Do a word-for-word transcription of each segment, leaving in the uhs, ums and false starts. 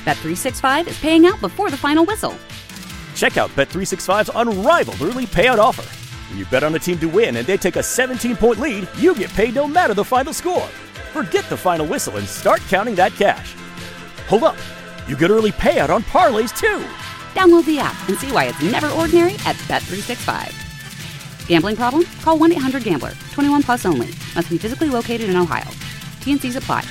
Bet three sixty-five is paying out before the final whistle. Check out Bet three sixty-five's unrivaled early payout offer. When you bet on a team to win and they take a seventeen-point lead, you get paid no matter the final score. Forget the final whistle and start counting that cash. Hold up. You get early payout on parlays, too. Download the app and see why it's never ordinary at Bet three sixty-five. Gambling problem? Call one eight hundred gambler. twenty-one plus only. Must be physically located in Ohio. T N Cs apply.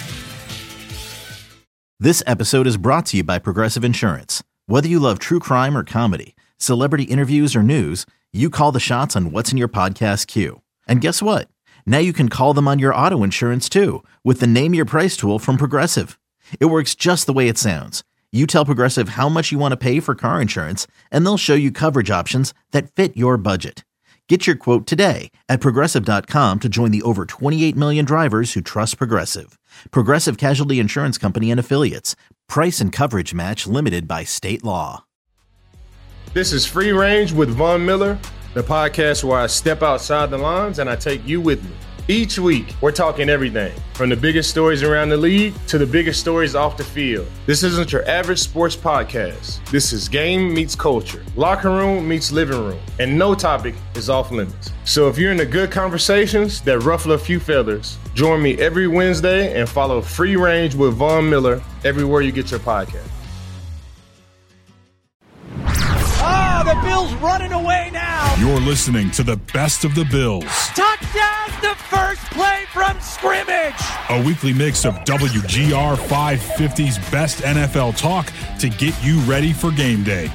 This episode is brought to you by Progressive Insurance. Whether you love true crime or comedy, celebrity interviews or news, you call the shots on what's in your podcast queue. And guess what? Now you can call them on your auto insurance too with the Name Your Price tool from Progressive. It works just the way it sounds. You tell Progressive how much you want to pay for car insurance, and they'll show you coverage options that fit your budget. Get your quote today at Progressive dot com to join the over twenty-eight million drivers who trust Progressive. Progressive Casualty Insurance Company and Affiliates. Price and coverage match limited by state law. This is Free Range with Von Miller, the podcast where I step outside the lines and I take you with me. Each week, we're talking everything from the biggest stories around the league to the biggest stories off the field. This isn't your average sports podcast. This is game meets culture, locker room meets living room, and no topic is off limits. So if you're into good conversations that ruffle a few feathers, join me every Wednesday and follow Free Range with Von Miller everywhere you get your podcast. Oh, the Bills running away now. You're listening to the best of the Bills. Touchdown, the first play from scrimmage. A weekly mix of W G R five fifty's best N F L talk to get you ready for game day.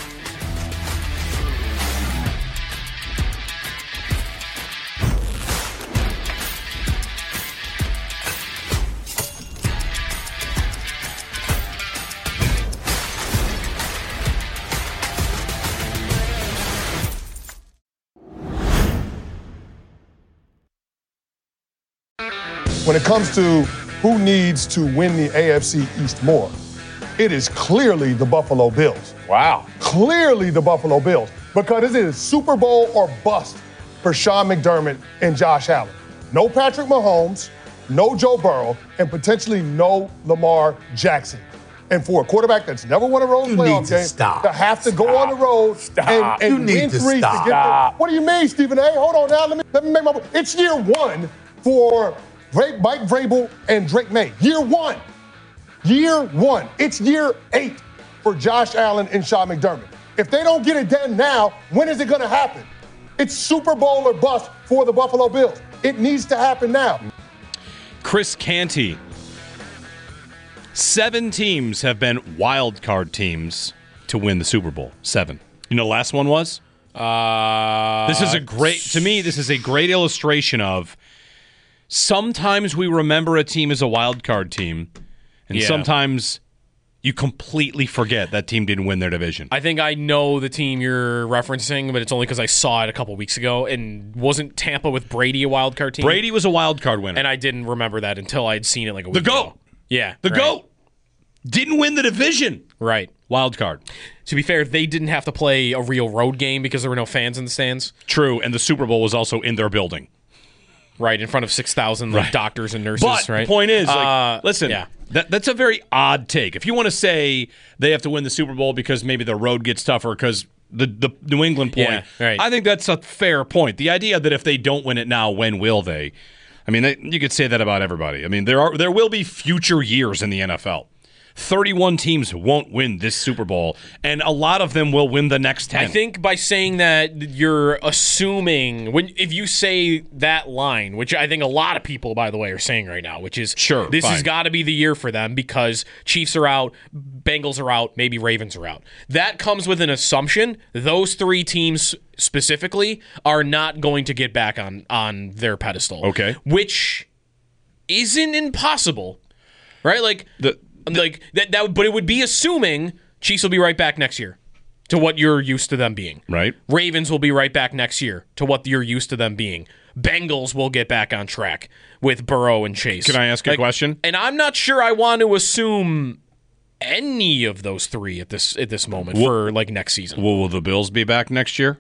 When it comes to who needs to win the A F C East more, it is clearly the Buffalo Bills. Wow. Clearly the Buffalo Bills. Because it is Super Bowl or bust for Sean McDermott and Josh Allen. No Patrick Mahomes, no Joe Burrow, and potentially no Lamar Jackson. And for a quarterback that's never won a road you playoff need to game, stop. to have to stop. go on the road stop. and, and you win need to three stop. to get there. What do you mean, Stephen A? Hold on now. Let me, let me make my – it's year one for – Mike Vrabel and Drake May. Year one. Year one. It's year eight for Josh Allen and Sean McDermott. If they don't get it done now, when is it going to happen? It's Super Bowl or bust for the Buffalo Bills. It needs to happen now. Chris Canty. Seven teams have been wild card teams to win the Super Bowl. Seven. You know the last one was? Uh, this is a great, to me, this is a great illustration of sometimes we remember a team as a wild card team, and yeah. sometimes you completely forget that team didn't win their division. I think I know the team you're referencing, but it's only because I saw it a couple weeks ago. And wasn't Tampa with Brady a wild card team? Brady was a wild card winner. And I didn't remember that until I'd seen it like a week the ago. GOAT. Yeah. The right. GOAT. Didn't win the division. Right. Wild card. To be fair, they didn't have to play a real road game because there were no fans in the stands. True, and the Super Bowl was also in their building. Right, in front of six thousand like, right. doctors and nurses, but right? the point is, like, uh, listen, yeah. that, that's a very odd take. If you want to say they have to win the Super Bowl because maybe the road gets tougher because the, the New England point, yeah, right. I think that's a fair point. The idea that if they don't win it now, when will they? I mean, they, you could say that about everybody. I mean, there are there will be future years in the N F L. thirty-one teams won't win this Super Bowl, and a lot of them will win the next ten. I think by saying that, you're assuming, when if you say that line, which I think a lot of people, by the way, are saying right now, which is, sure, this fine. has got to be the year for them because Chiefs are out, Bengals are out, maybe Ravens are out. That comes with an assumption. Those three teams specifically are not going to get back on, on their pedestal. Okay. Which isn't impossible, right? Like, the... Like that, that, but it would be assuming Chiefs will be right back next year to what you're used to them being. Right. Ravens will be right back next year to what you're used to them being. Bengals will get back on track with Burrow and Chase. Can I ask like, a question? And I'm not sure I want to assume any of those three at this at this moment will, for like next season. Will, will the Bills be back next year?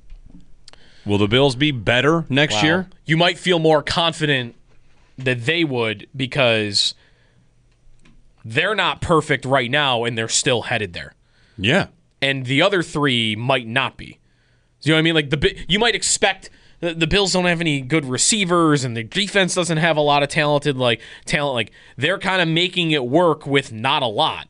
Will the Bills be better next wow. year? You might feel more confident that they would because they're not perfect right now, and they're still headed there. Yeah. And the other three might not be. You know what I mean? Like the you might expect the, the Bills don't have any good receivers, and the defense doesn't have a lot of talented like talent. Like they're kind of making it work with not a lot.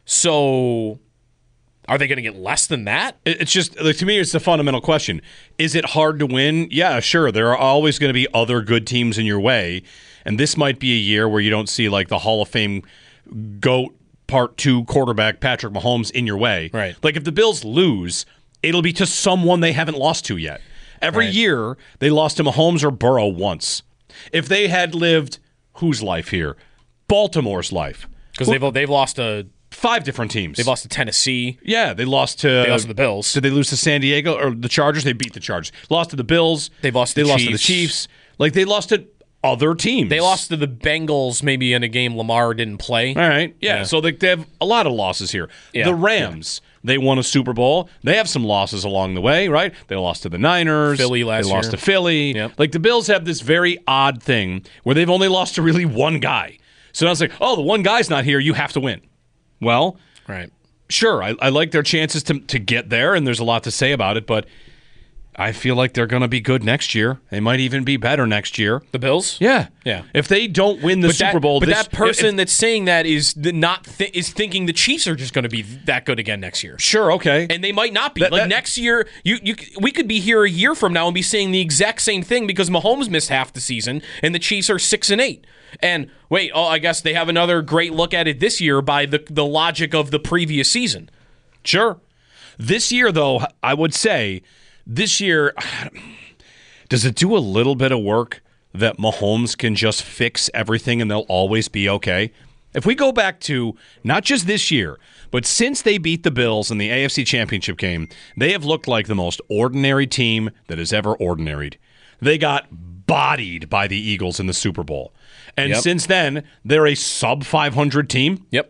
So, are they going to get less than that? It's just like to me, it's the fundamental question: is it hard to win? Yeah, sure. There are always going to be other good teams in your way, and this might be a year where you don't see like the Hall of Fame GOAT Part Two quarterback Patrick Mahomes in your way. Right. Like if the Bills lose, it'll be to someone they haven't lost to yet. Every Right. year, they lost to Mahomes or Burrow once. If they had lived whose life here? Baltimore's life. Because they've they've lost to five different teams. They've lost to Tennessee. Yeah, they lost to They lost to the Bills. Did they lose to San Diego or the Chargers? They beat the Chargers. Lost to the Bills. They've lost to they the lost to the Chiefs. Chiefs. Like they lost to other teams. They lost to the Bengals maybe in a game Lamar didn't play. All right. Yeah. Yeah. So they, they have a lot of losses here. Yeah. The Rams, they won a Super Bowl. They have some losses along the way, right? They lost to the Niners. Philly last They lost year. to Philly. Yep. Like the Bills have this very odd thing where they've only lost to really one guy. So now it's like, oh, the one guy's not here. You have to win. Well, Right. sure, I, I like their chances to to get there, and there's a lot to say about it, but I feel like they're going to be good next year. They might even be better next year. The Bills? Yeah. Yeah. If they don't win the But Super that, Bowl, but this, that person if- that's saying that is the not th- is thinking the Chiefs are just going to be that good again next year. Sure, okay. And they might not be. That- like that- next year, you you we could be here a year from now and be saying the exact same thing because Mahomes missed half the season and the Chiefs are six and eight. And wait, oh, I guess they have another great look at it this year by the the logic of the previous season. Sure. This year, though, I would say this year, does it do a little bit of work that Mahomes can just fix everything and they'll always be okay? If we go back to not just this year, but since they beat the Bills in the A F C Championship game, they have looked like the most ordinary team that has ever ordinaried. They got bodied by the Eagles in the Super Bowl. And Yep. since then, they're a sub five hundred team. Yep.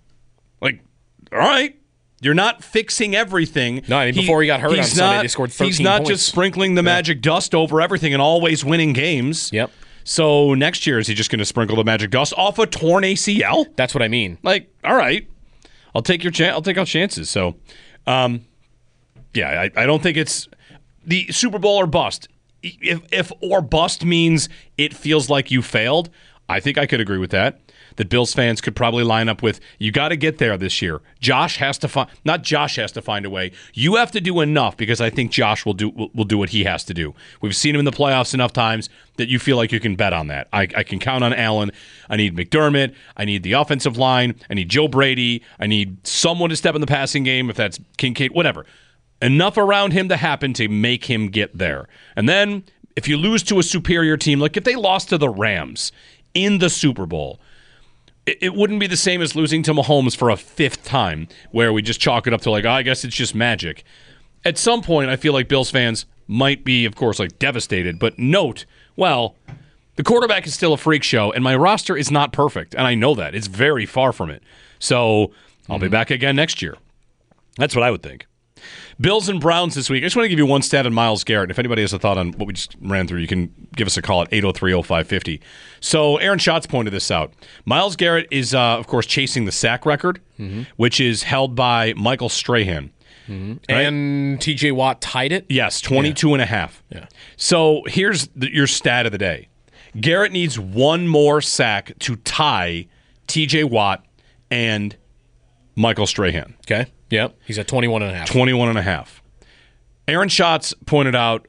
Like, all right. You're not fixing everything. No, I mean, before he got hurt on he's Sunday, not- they scored He's thirteen not points. just sprinkling the magic dust over everything and always winning games. Yep. So next year, is he just going to sprinkle the magic dust off a torn A C L? That's what I mean. Like, all right, I'll take your chan- I'll take our chances. So, um, yeah, I, I don't think it's the Super Bowl or bust. If, if or bust means it feels like you failed, I think I could agree with that. That Bills fans could probably line up with, you got to get there this year. Josh has to find, not Josh has to find a way. You have to do enough because I think Josh will do will, will do what he has to do. We've seen him in the playoffs enough times that you feel like you can bet on that. I, I can count on Allen. I need McDermott. I need the offensive line. I need Joe Brady. I need someone to step in the passing game, if that's Kincaid, whatever. Enough around him to happen to make him get there. And then if you lose to a superior team, like if they lost to the Rams in the Super Bowl, it, it wouldn't be the same as losing to Mahomes for a fifth time where we just chalk it up to like, oh, I guess it's just magic. At some point, I feel like Bills fans might be, of course, like devastated, but note, well, the quarterback is still a freak show, and my roster is not perfect, and I know that. It's very far from it. So I'll be back again next year. That's what I would think. Bills and Browns this week. I just want to give you one stat on Myles Garrett. If anybody has a thought on what we just ran through, you can give us a call at eight oh three oh five five oh. So Aaron Schatz pointed this out. Myles Garrett is, uh, of course, chasing the sack record, mm-hmm. which is held by Michael Strahan. Mm-hmm. Right? And T J Watt tied it? Yes, twenty-two yeah. and a half. Yeah. So here's the, your stat of the day. Garrett needs one more sack to tie T J Watt and Michael Strahan. Okay. Yep. He's at twenty-one and a half. twenty-one and a half. Aaron Schatz pointed out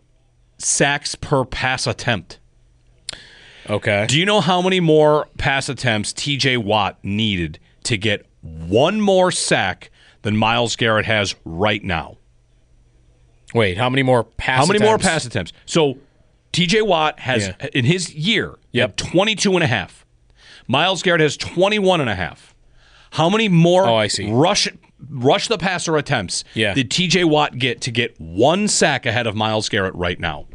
sacks per pass attempt. Okay. Do you know how many more pass attempts T J Watt needed to get one more sack than Myles Garrett has right now? Wait, how many more pass How many attempts? more pass attempts? So T J Watt has, Yeah. in his year, Yep. twenty-two and a half. Myles Garrett has twenty-one and a half. How many more Oh, I see. rush rush the passer attempts Yeah. did T J Watt get to get one sack ahead of Myles Garrett right now?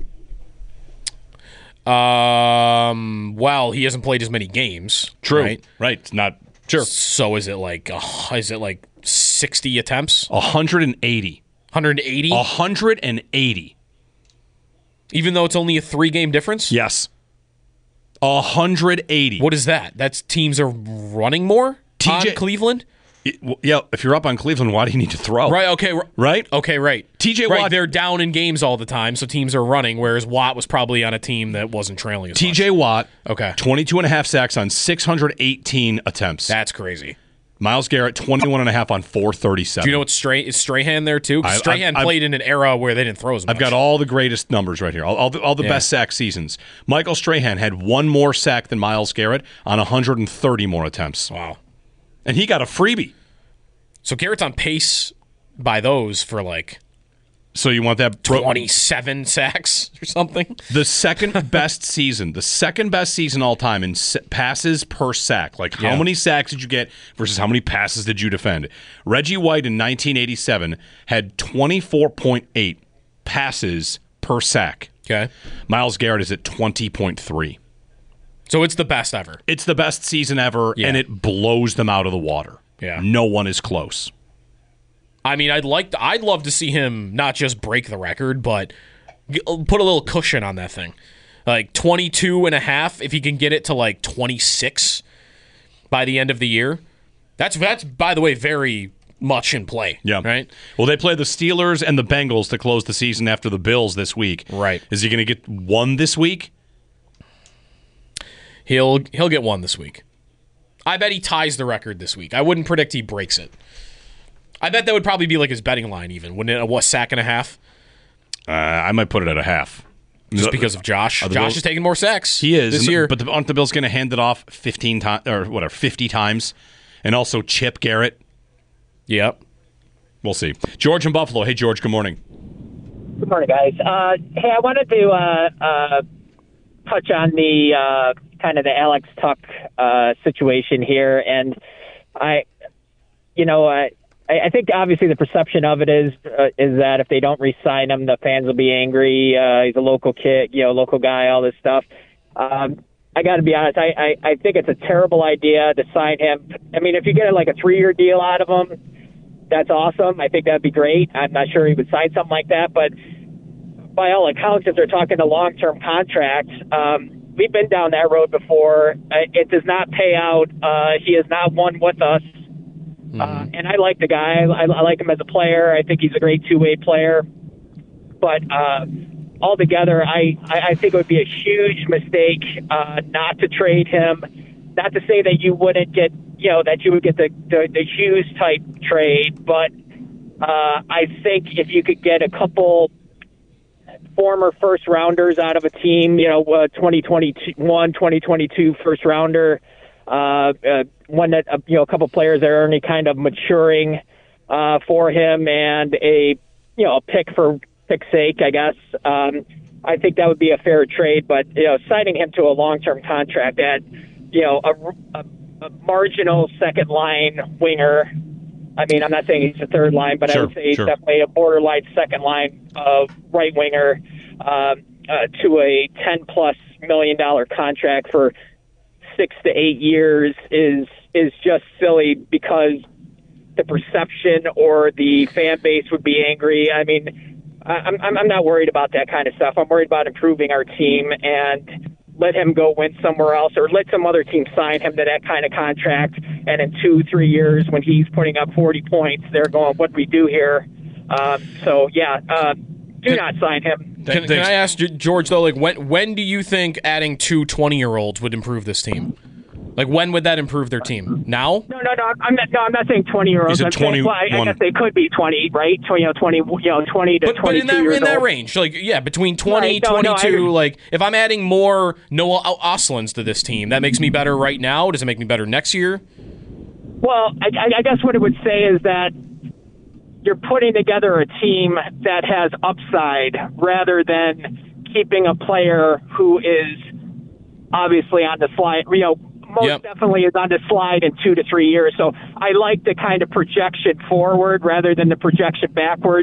Um. Well, he hasn't played as many games. True. Right. Right. It's not sure. So is it like uh, is it like sixty attempts? one hundred eighty. one hundred eighty. one hundred eighty. Even though it's only a three-game difference. Yes. one hundred eighty. What is that? That's teams are running more. T J on Cleveland? It, well, yeah, if you're up on Cleveland, why do you need to throw? Right, okay. r- Right? Okay, right. T J Right, Watt. they're down in games all the time, so teams are running, whereas Watt was probably on a team that wasn't trailing as T J much. Watt, Okay. twenty-two and a half sacks on six hundred eighteen attempts. That's crazy. Myles Garrett, twenty-one and a half on four thirty-seven. Do you know what Stray, is Strahan there too? 'Cause I- Strahan I've- played in an era where they didn't throw as much. I've got all the greatest numbers right here, all, all the, all the Yeah. best sack seasons. Michael Strahan had one more sack than Myles Garrett on one hundred thirty more attempts. Wow. And he got a freebie. So Garrett's on pace by those for like So you want that twenty-seven sacks or something? The second best season, the second best season all time in s- passes per sack. Like how Yeah. many sacks did you get versus how many passes did you defend? Reggie White in nineteen eighty-seven had twenty-four point eight passes per sack. Okay. Myles Garrett is at twenty point three. So it's the best ever. It's the best season ever, Yeah. and it blows them out of the water. Yeah. No one is close. I mean, I'd like to, I'd love to see him not just break the record, but g- put a little cushion on that thing. Like twenty-two and a half, if he can get it to like twenty-six by the end of the year. That's, that's by the way, very much in play. Yeah. Right? Well, they play the Steelers and the Bengals to close the season after the Bills this week. Right. Is he going to get one this week? He'll he'll get one this week. I bet he ties the record this week. I wouldn't predict he breaks it. I bet that would probably be like his betting line even. Wouldn't it? A what, sack and a half? Uh, I might put it at a half. Just because of Josh. Are the Josh Bills- is taking more sacks. He is this and- year. But the, aren't the Bills going to hand it off fifteen times or whatever, fifty times? And also Chip Garrett? Yep. We'll see. George in Buffalo. Hey, George, good morning. Good morning, guys. Uh, hey, I wanted to uh, uh, touch on the uh, kind of the Alex Tuck uh, situation here, and I, you know, I, I think obviously the perception of it is uh, is that if they don't re-sign him, the fans will be angry. Uh, he's a local kid, you know, local guy, all this stuff. Um, I got to be honest. I, I, I think it's a terrible idea to sign him. I mean, if you get like a three-year deal out of him, that's awesome. I think that'd be great. I'm not sure he would sign something like that, but by all accounts, if they're talking a long-term contract, um, we've been down that road before. Uh, it does not pay out. Uh, he has not won with us. Mm-hmm. Uh, and I like the guy. I, I like him as a player. I think he's a great two-way player. But uh, altogether, I, I, I think it would be a huge mistake uh, not to trade him. Not to say that you wouldn't get, you know, that you would get the, the, the Hughes type trade, but uh, I think if you could get a couple former first rounders out of a team, you know, uh, twenty twenty-one, twenty twenty-two first rounder, uh, uh, one that, uh, you know, a couple players that are already kind of maturing uh, for him, and a, you know, a pick for pick's sake, I guess. Um, I think that would be a fair trade, but, you know, signing him to a long-term contract at, you know, a, a, a marginal second line winger. I mean, I'm not saying he's a third line, but sure, I would say he's sure. definitely a borderline second line of right winger um, uh, to a ten plus million dollar contract for six to eight years is is just silly because the perception or the fan base would be angry. I mean, I'm I'm, I'm not worried about that kind of stuff. I'm worried about improving our team and let him go win somewhere else, or let some other team sign him to that kind of contract. And in two, three years, when he's putting up forty points, they're going, "What do we do here?" Um, so, yeah, uh, do not sign him. Can, can I ask George though? Like, when when do you think adding two twenty-year-olds would improve this team? Like, when would that improve their team? Now? No, no, no. I'm not. No, I'm not saying twenty-year-olds. He's a I'm saying, well, I, I guess they could be twenty, right? twenty, you know, twenty, you know, twenty to but, but twenty-two in that years in that old. range, like yeah, between twenty, Right, no, no, I twenty-two. agree. Like, if I'm adding more Noah Oslands to this team, that makes me better right now. Does it make me better next year? Well, I, I guess what it would say is that you're putting together a team that has upside rather than keeping a player who is obviously on the slide. You know, most Yep. definitely is on the slide in two to three years. So I like the kind of projection forward rather than the projection backwards.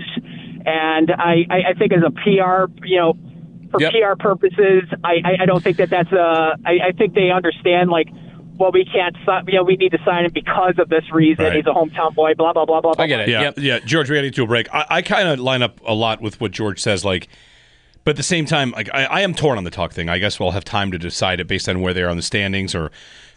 And I, I, I think as a P R, you know, for Yep. P R purposes, I, I, I don't think that that's a. I, I think they understand like. Well, we can't, si- you know, we need to sign him because of this reason. Right. He's a hometown boy, blah, blah, blah, blah, blah. I get it. Yeah, Yep. yeah. George, we got to get to a break. I, I kind of line up a lot with what George says, like, but at the same time, like, I, I am torn on the Tuck thing. I guess we'll have time to decide it based on where they are on the standings, or,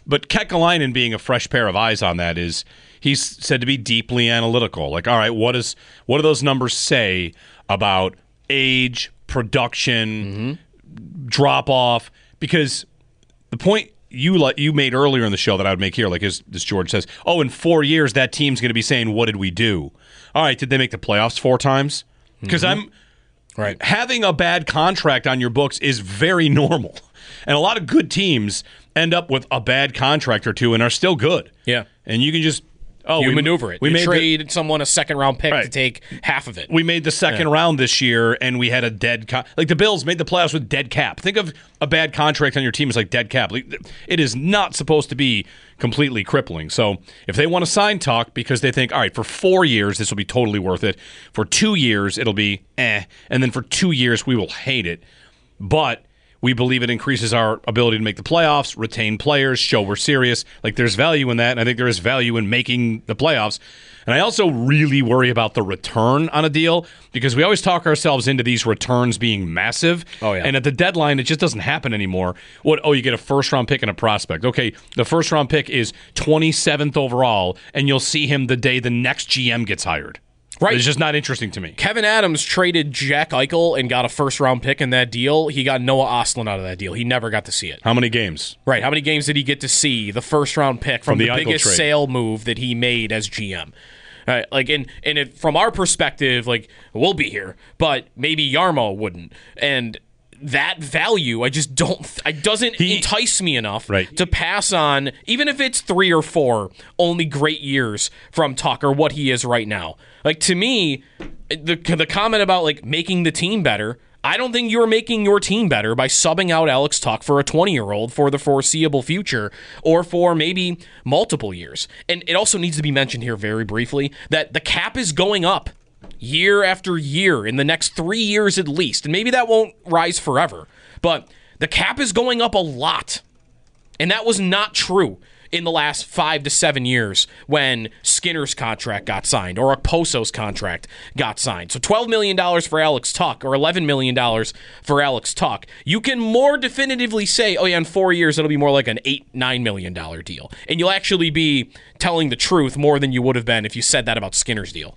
But Kekalainen being a fresh pair of eyes on that is he's said to be deeply analytical. Like, all right, what is what do those numbers say about age, production, mm-hmm. drop off? Because the point you let you made earlier in the show that I would make here, like as, as George says, oh, in four years that team's going to be saying, "What did we do?" All right, did they make the playoffs four times? Because mm-hmm. I'm right. Having a bad contract on your books is very normal, and a lot of good teams end up with a bad contract or two and are still good. Yeah, and you can just. Oh, you we maneuver it. We you made trade the, someone a second round pick right. to take half of it. We made the second yeah. round this year, and we had a dead cap. Like the Bills made the playoffs with dead cap. Think of a bad contract on your team as like dead cap. It is not supposed to be completely crippling. So if they want to sign Tuck because they think, all right, for four years this will be totally worth it. For two years it'll be eh, and then for two years we will hate it. But we believe it increases our ability to make the playoffs, retain players, show we're serious. Like, there's value in that, and I think there is value in making the playoffs. And I also really worry about the return on a deal because we always talk ourselves into these returns being massive. Oh, yeah. And at the deadline, it just doesn't happen anymore. What? Oh, you get a first-round pick and a prospect. Okay, the first-round pick is twenty-seventh overall, and you'll see him the day the next G M gets hired. Right. It's just not interesting to me. Kevin Adams traded Jack Eichel and got a first-round pick in that deal. He got Noah Ostlund out of that deal. He never got to see it. How many games? Right. How many games did he get to see the first-round pick from, from the, the biggest trade. sale move that he made as G M? Uh, like, and and if, from our perspective, like, we'll be here, but maybe Yarmo wouldn't. And that value, I just don't, it doesn't he, entice me enough right. to pass on, even if it's three or four, only great years from Tucker, what he is right now. Like, to me, the the comment about, like, making the team better, I don't think you're making your team better by subbing out Alex Tuck for a twenty-year-old for the foreseeable future or for maybe multiple years. And it also needs to be mentioned here very briefly that the cap is going up year after year in the next three years at least. And maybe that won't rise forever, but the cap is going up a lot. And that was not true in the last five to seven years when Skinner's contract got signed or Okposo's contract got signed. So twelve million dollars for Alex Tuck or eleven million dollars for Alex Tuck. You can more definitively say, oh yeah, in four years it'll be more like an eight, nine million dollars deal. And you'll actually be telling the truth more than you would have been if you said that about Skinner's deal.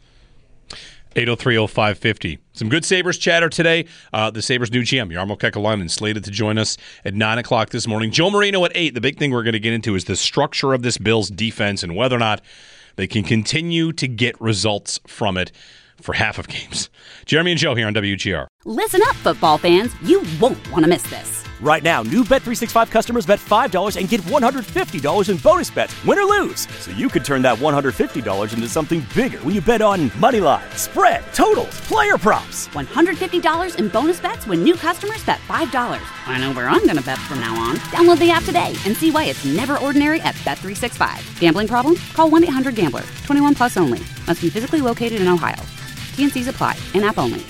eight oh three oh five fifty. Some good Sabres chatter today. Uh, the Sabres' new G M, Jarmo Kekalainen, slated to join us at nine o'clock this morning. Joe Marino at eight. The big thing we're going to get into is the structure of this Bills defense and whether or not they can continue to get results from it for half of games. Jeremy and Joe here on W G R. Listen up, football fans. You won't want to miss this. Right now, new Bet three sixty-five customers bet five dollars and get one hundred fifty dollars in bonus bets, win or lose. So you could turn that one hundred fifty dollars into something bigger when you bet on money line, spread, totals, player props. one hundred fifty dollars in bonus bets when new customers bet five dollars. I know where I'm going to bet from now on. Download the app today and see why it's never ordinary at Bet three sixty-five. Gambling problem? Call one eight hundred gambler. twenty-one plus only. Must be physically located in Ohio. T N Cs apply. In-app only.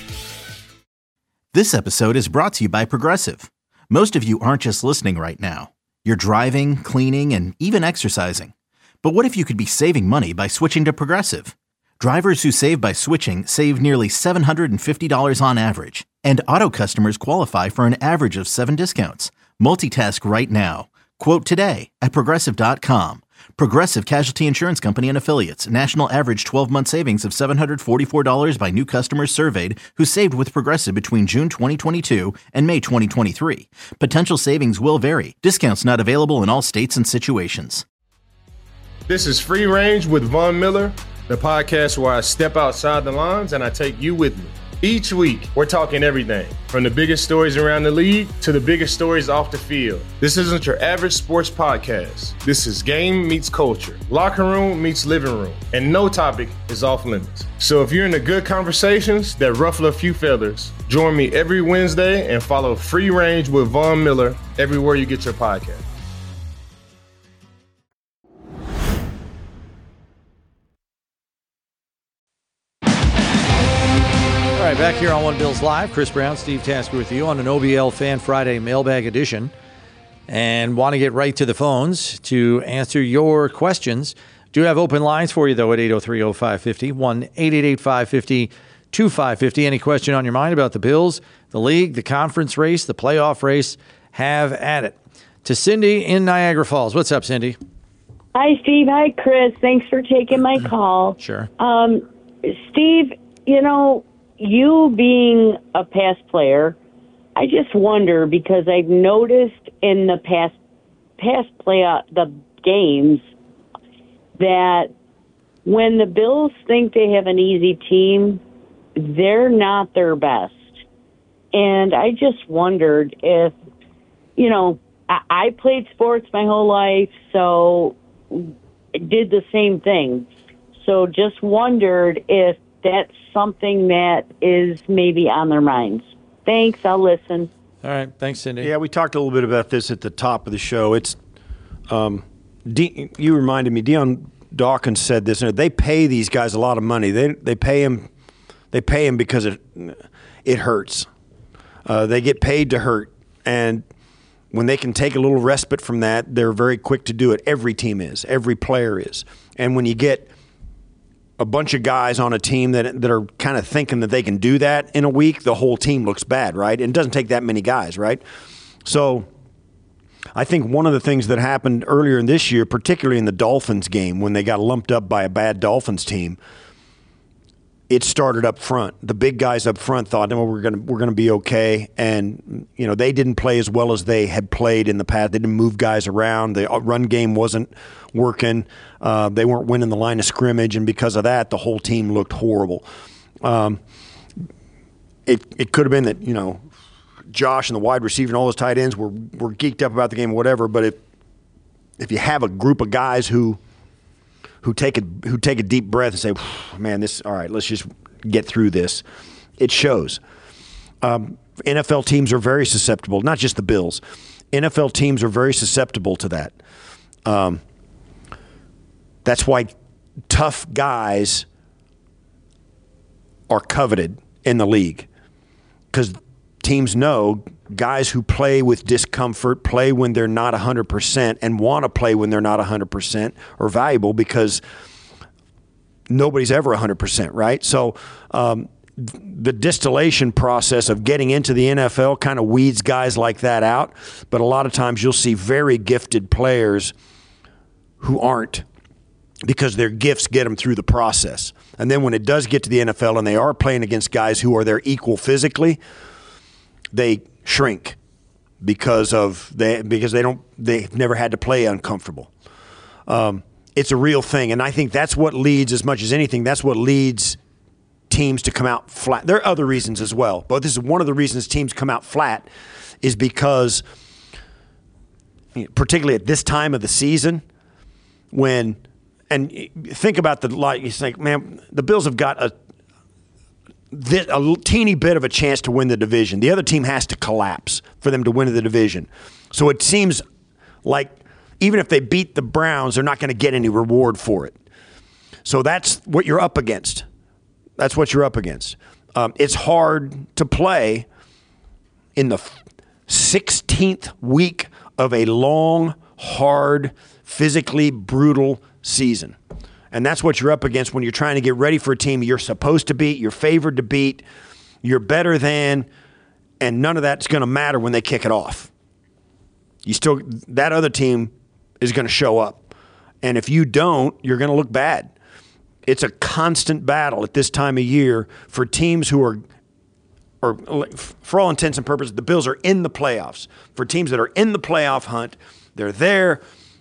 This episode is brought to you by Progressive. Most of you aren't just listening right now. You're driving, cleaning, and even exercising. But what if you could be saving money by switching to Progressive? Drivers who save by switching save nearly seven hundred fifty dollars on average. And auto customers qualify for an average of seven discounts. Multitask right now. Quote today at Progressive dot com. Progressive Casualty Insurance Company and Affiliates. National average twelve-month savings of seven hundred forty-four dollars by new customers surveyed who saved with Progressive between June twenty twenty-two and May twenty twenty-three. Potential savings will vary. Discounts not available in all states and situations. This is Free Range with Von Miller, the podcast where I step outside the lines and I take you with me. Each week, we're talking everything from the biggest stories around the league to the biggest stories off the field. This isn't your average sports podcast. This is game meets culture, locker room meets living room, and no topic is off limits. So if you're into good conversations that ruffle a few feathers, join me every Wednesday and follow Free Range with Von Miller everywhere you get your podcast. All right, back here on One Bills Live, Chris Brown, Steve Tasker with you on an O B L Fan Friday mailbag edition. And want to get right to the phones to answer your questions. Do have open lines for you, though, at eight oh three oh five fifty, one eight eight eight five five zero two five five zero. Any question on your mind about the Bills, the league, the conference race, the playoff race, have at it. to Cindy in Niagara Falls. What's up, Cindy? Hi, Steve. Hi, Chris. Thanks for taking my call. Sure. Um, Steve, you know, you being a past player, I just wonder because I've noticed in the past past play uh, the games that when the Bills think they have an easy team, they're not their best. And I just wondered if, you know, I, I played sports my whole life, so I did the same thing. So just wondered if that's something that is maybe on their minds. Thanks. I'll listen. All right. Thanks, Cindy. Yeah, we talked a little bit about this at the top of the show. It's um, De- you reminded me, Dion Dawkins said this. They pay these guys a lot of money. They they pay them they pay them because it it hurts. Uh, they get paid to hurt, and when they can take a little respite from that, they're very quick to do it. Every team is. Every player is. And when you get a bunch of guys on a team that that are kind of thinking that they can do that in a week, the whole team looks bad, right? And it doesn't take that many guys, right? So I think one of the things that happened earlier in this year, particularly in the Dolphins game, when they got lumped up by a bad Dolphins team, it started up front. The big guys up front thought, "No, we're going to we're going to be okay," and you know they didn't play as well as they had played in the past. They didn't move guys around. The run game wasn't working. Uh, they weren't winning the line of scrimmage, and because of that, the whole team looked horrible. Um, it it could have been that you know Josh and the wide receiver and all those tight ends were were geeked up about the game or whatever. But if if you have a group of guys who who take a who take a deep breath and say, "Man, this all right. Let's just get through this." It shows. Um, N F L teams are very susceptible. Not just the Bills. N F L teams are very susceptible to that. Um, that's why tough guys are coveted in the league, because teams know guys who play with discomfort, play when they're not one hundred percent, and want to play when they're not one hundred percent are valuable, because nobody's ever one hundred percent, right? So um, the distillation process of getting into the N F L kind of weeds guys like that out, but a lot of times you'll see very gifted players who aren't, because their gifts get them through the process. And then when it does get to the N F L and they are playing against guys who are their equal physically, they shrink because of they because they don't they've never had to play uncomfortable. Um, it's a real thing, and I think that's what leads, as much as anything, that's what leads teams to come out flat. There are other reasons as well, but this is one of the reasons teams come out flat, is because, particularly at this time of the season, when and think about the like you think, man, the Bills have got a. This, a teeny bit of a chance to win the division. The other team has to collapse for them to win the division. So it seems like even if they beat the Browns, they're not going to get any reward for it. So that's what you're up against. That's what you're up against. Um, it's hard to play in the sixteenth week of a long, hard, physically brutal season. And that's what you're up against when you're trying to get ready for a team you're supposed to beat, you're favored to beat, you're better than, and none of that's going to matter when they kick it off. You still that other team is going to show up. And if you don't, you're going to look bad. It's a constant battle at this time of year for teams who are, or for all intents and purposes, the Bills are in the playoffs. For teams that are in the playoff hunt, they're there,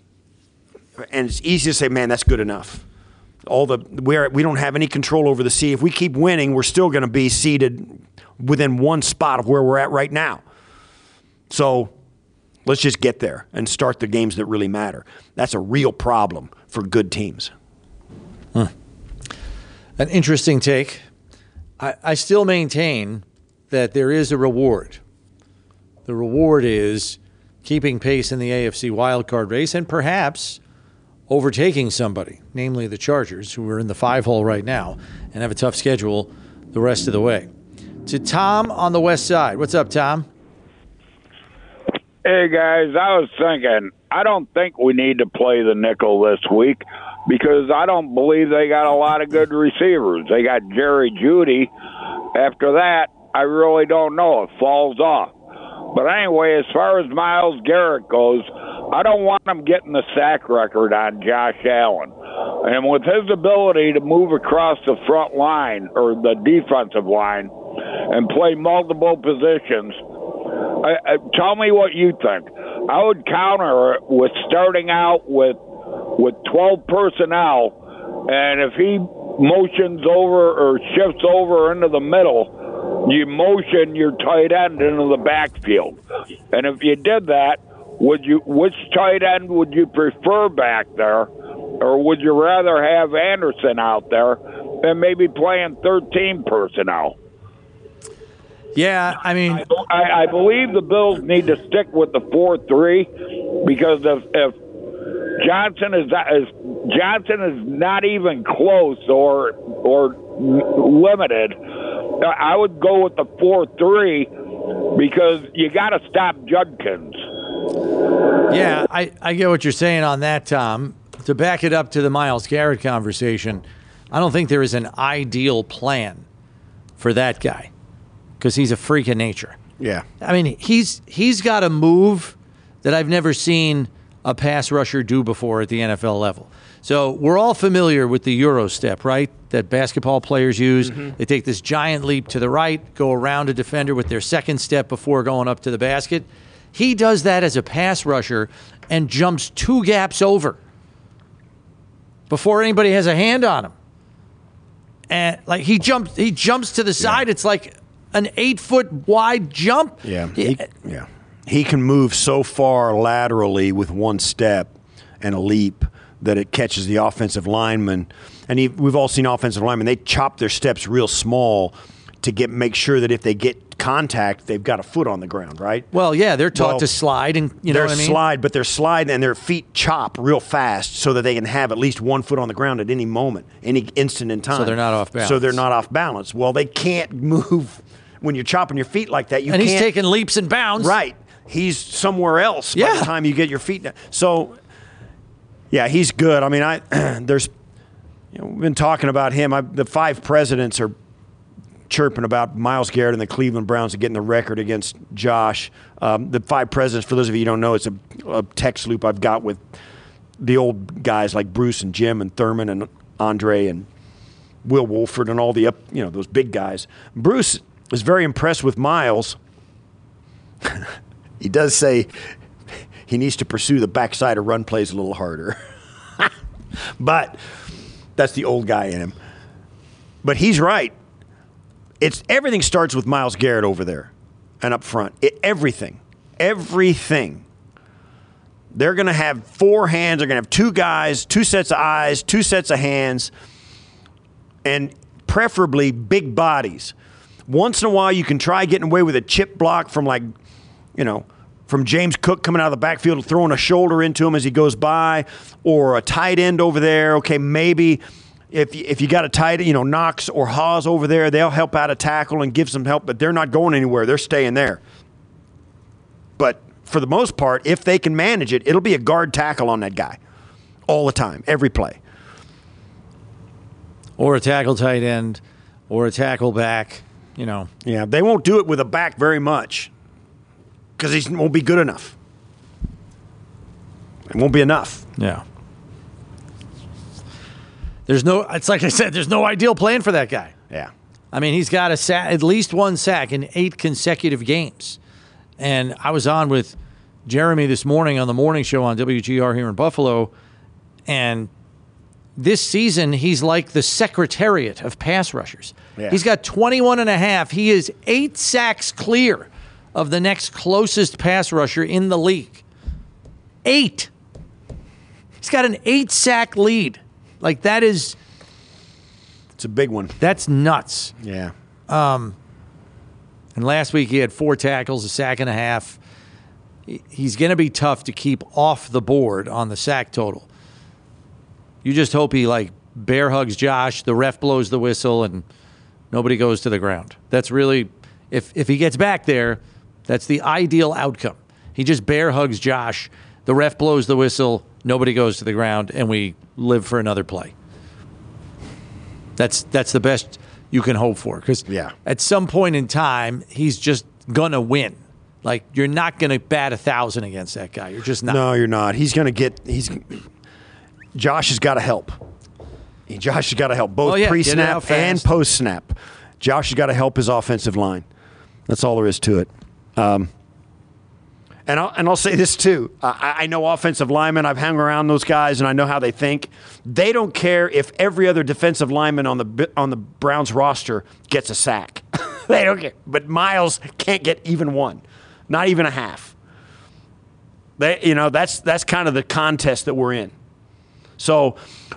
and it's easy to say, man, that's good enough. All the where we don't have any control over the seed. If we keep winning, we're still going to be seated within one spot of where we're at right now. So let's just get there and start the games that really matter. That's a real problem for good teams. Hmm. An interesting take. I, I still maintain that there is a reward. The reward is keeping pace in the A F C wildcard race and perhaps overtaking somebody, namely the Chargers, who are in the five hole right now and have a tough schedule the rest of the way. To Tom on the west side. What's up, Tom? Hey, guys, I was thinking, I don't think we need to play the nickel this week because I don't believe they got a lot of good receivers. They got Jerry Jeudy. After that, I really don't know. It falls off. But anyway, as far as Myles Garrett goes, I don't want him getting the sack record on Josh Allen. And with his ability to move across the front line or the defensive line and play multiple positions, I, I, tell me what you think. I would counter it with starting out with with twelve personnel, and if he motions over or shifts over into the middle, you motion your tight end into the backfield. And if you did that, would you which tight end would you prefer back there? Or would you rather have Anderson out there and maybe playing thirteen personnel? Yeah, I mean, I, I believe the Bills need to stick with the four three because if, if Johnson is, is Johnson is not even close or or limited, I would go with the four three because you got to stop Judkins. Yeah, I, I get what you're saying on that, Tom. To back it up to the Myles Garrett conversation, I don't think there is an ideal plan for that guy because he's a freak of nature. Yeah. I mean, he's he's got a move that I've never seen a pass rusher do before at the N F L level. So we're all familiar with the Euro step, right, that basketball players use. Mm-hmm. They take this giant leap to the right, go around a defender with their second step before going up to the basket. He does that as a pass rusher and jumps two gaps over before anybody has a hand on him. And like he jumps he jumps to the side. Yeah. It's like an eight foot wide jump. Yeah. He, yeah. He can move so far laterally with one step and a leap that it catches the offensive lineman. And he, we've all seen offensive linemen, they chop their steps real small to get make sure that if they get contact, they've got a foot on the ground, right? Well, yeah, they're taught well, to slide, and you know they're what I mean? slide, but they're sliding and their feet chop real fast so that they can have at least one foot on the ground at any moment, any instant in time. So they're not off balance. So they're not off balance. Well, they can't move when you're chopping your feet like that. You and can't, he's taking leaps and bounds. Right. He's somewhere else yeah. by the time you get your feet down. So, yeah, he's good. I mean, I there's you know, we've been talking about him. I, the five presidents are chirping about Myles Garrett and the Cleveland Browns getting the record against Josh. Um, the five presidents, for those of you who don't know, it's a, a text loop I've got with the old guys like Bruce and Jim and Thurman and Andre and Will Wolford and all the up, you know, those big guys. Bruce is very impressed with Myles. He does say he needs to pursue the backside of run plays a little harder. But that's the old guy in him. But he's right. It's everything starts with Myles Garrett over there and up front. It, everything. Everything. They're going to have four hands. They're going to have two guys, two sets of eyes, two sets of hands, and preferably big bodies. Once in a while, you can try getting away with a chip block from like, you know, from James Cook coming out of the backfield, throwing a shoulder into him as he goes by, or a tight end over there. Okay, maybe if if you got a tight, you know, Knox or Haas over there, they'll help out a tackle and give some help, but they're not going anywhere. They're staying there. But for the most part, if they can manage it, it'll be a guard tackle on that guy all the time, every play. Or a tackle tight end, or a tackle back, you know. Yeah, they won't do it with a back very much because he won't be good enough. It won't be enough. Yeah. There's no, it's like I said, there's no ideal plan for that guy. Yeah. I mean, he's got a sack, at least one sack in eight consecutive games. And I was on with Jeremy this morning on the morning show on W G R here in Buffalo, and this season he's like the secretariat of pass rushers. Yeah. He's got twenty-one and a half. He is eight sacks clear of the next closest pass rusher in the league. Eight. He's got an eight-sack lead. Like, that is... It's a big one. That's nuts. Yeah. Um, and last week he had four tackles, a sack and a half. He's going to be tough to keep off the board on the sack total. You just hope he, like, bear hugs Josh, the ref blows the whistle, and nobody goes to the ground. That's really... If if he gets back there, that's the ideal outcome. He just bear hugs Josh, the ref blows the whistle, nobody goes to the ground, and we live for another play. That's that's the best you can hope for. Because yeah. at some point in time, he's just going to win. Like, you're not going to bat a thousand against that guy. You're just not. No, you're not. He's going to get. He's Josh has got to help. Josh has got to help both oh, yeah. pre-snap and post-snap. Josh has got to help his offensive line. That's all there is to it. Um, and I'll and I'll say this too. I, I know offensive linemen. I've hung around those guys, and I know how they think. They don't care if every other defensive lineman on the on the Browns roster gets a sack. They don't care. But Miles can't get even one, not even a half. They, you know, that's that's kind of the contest that we're in. So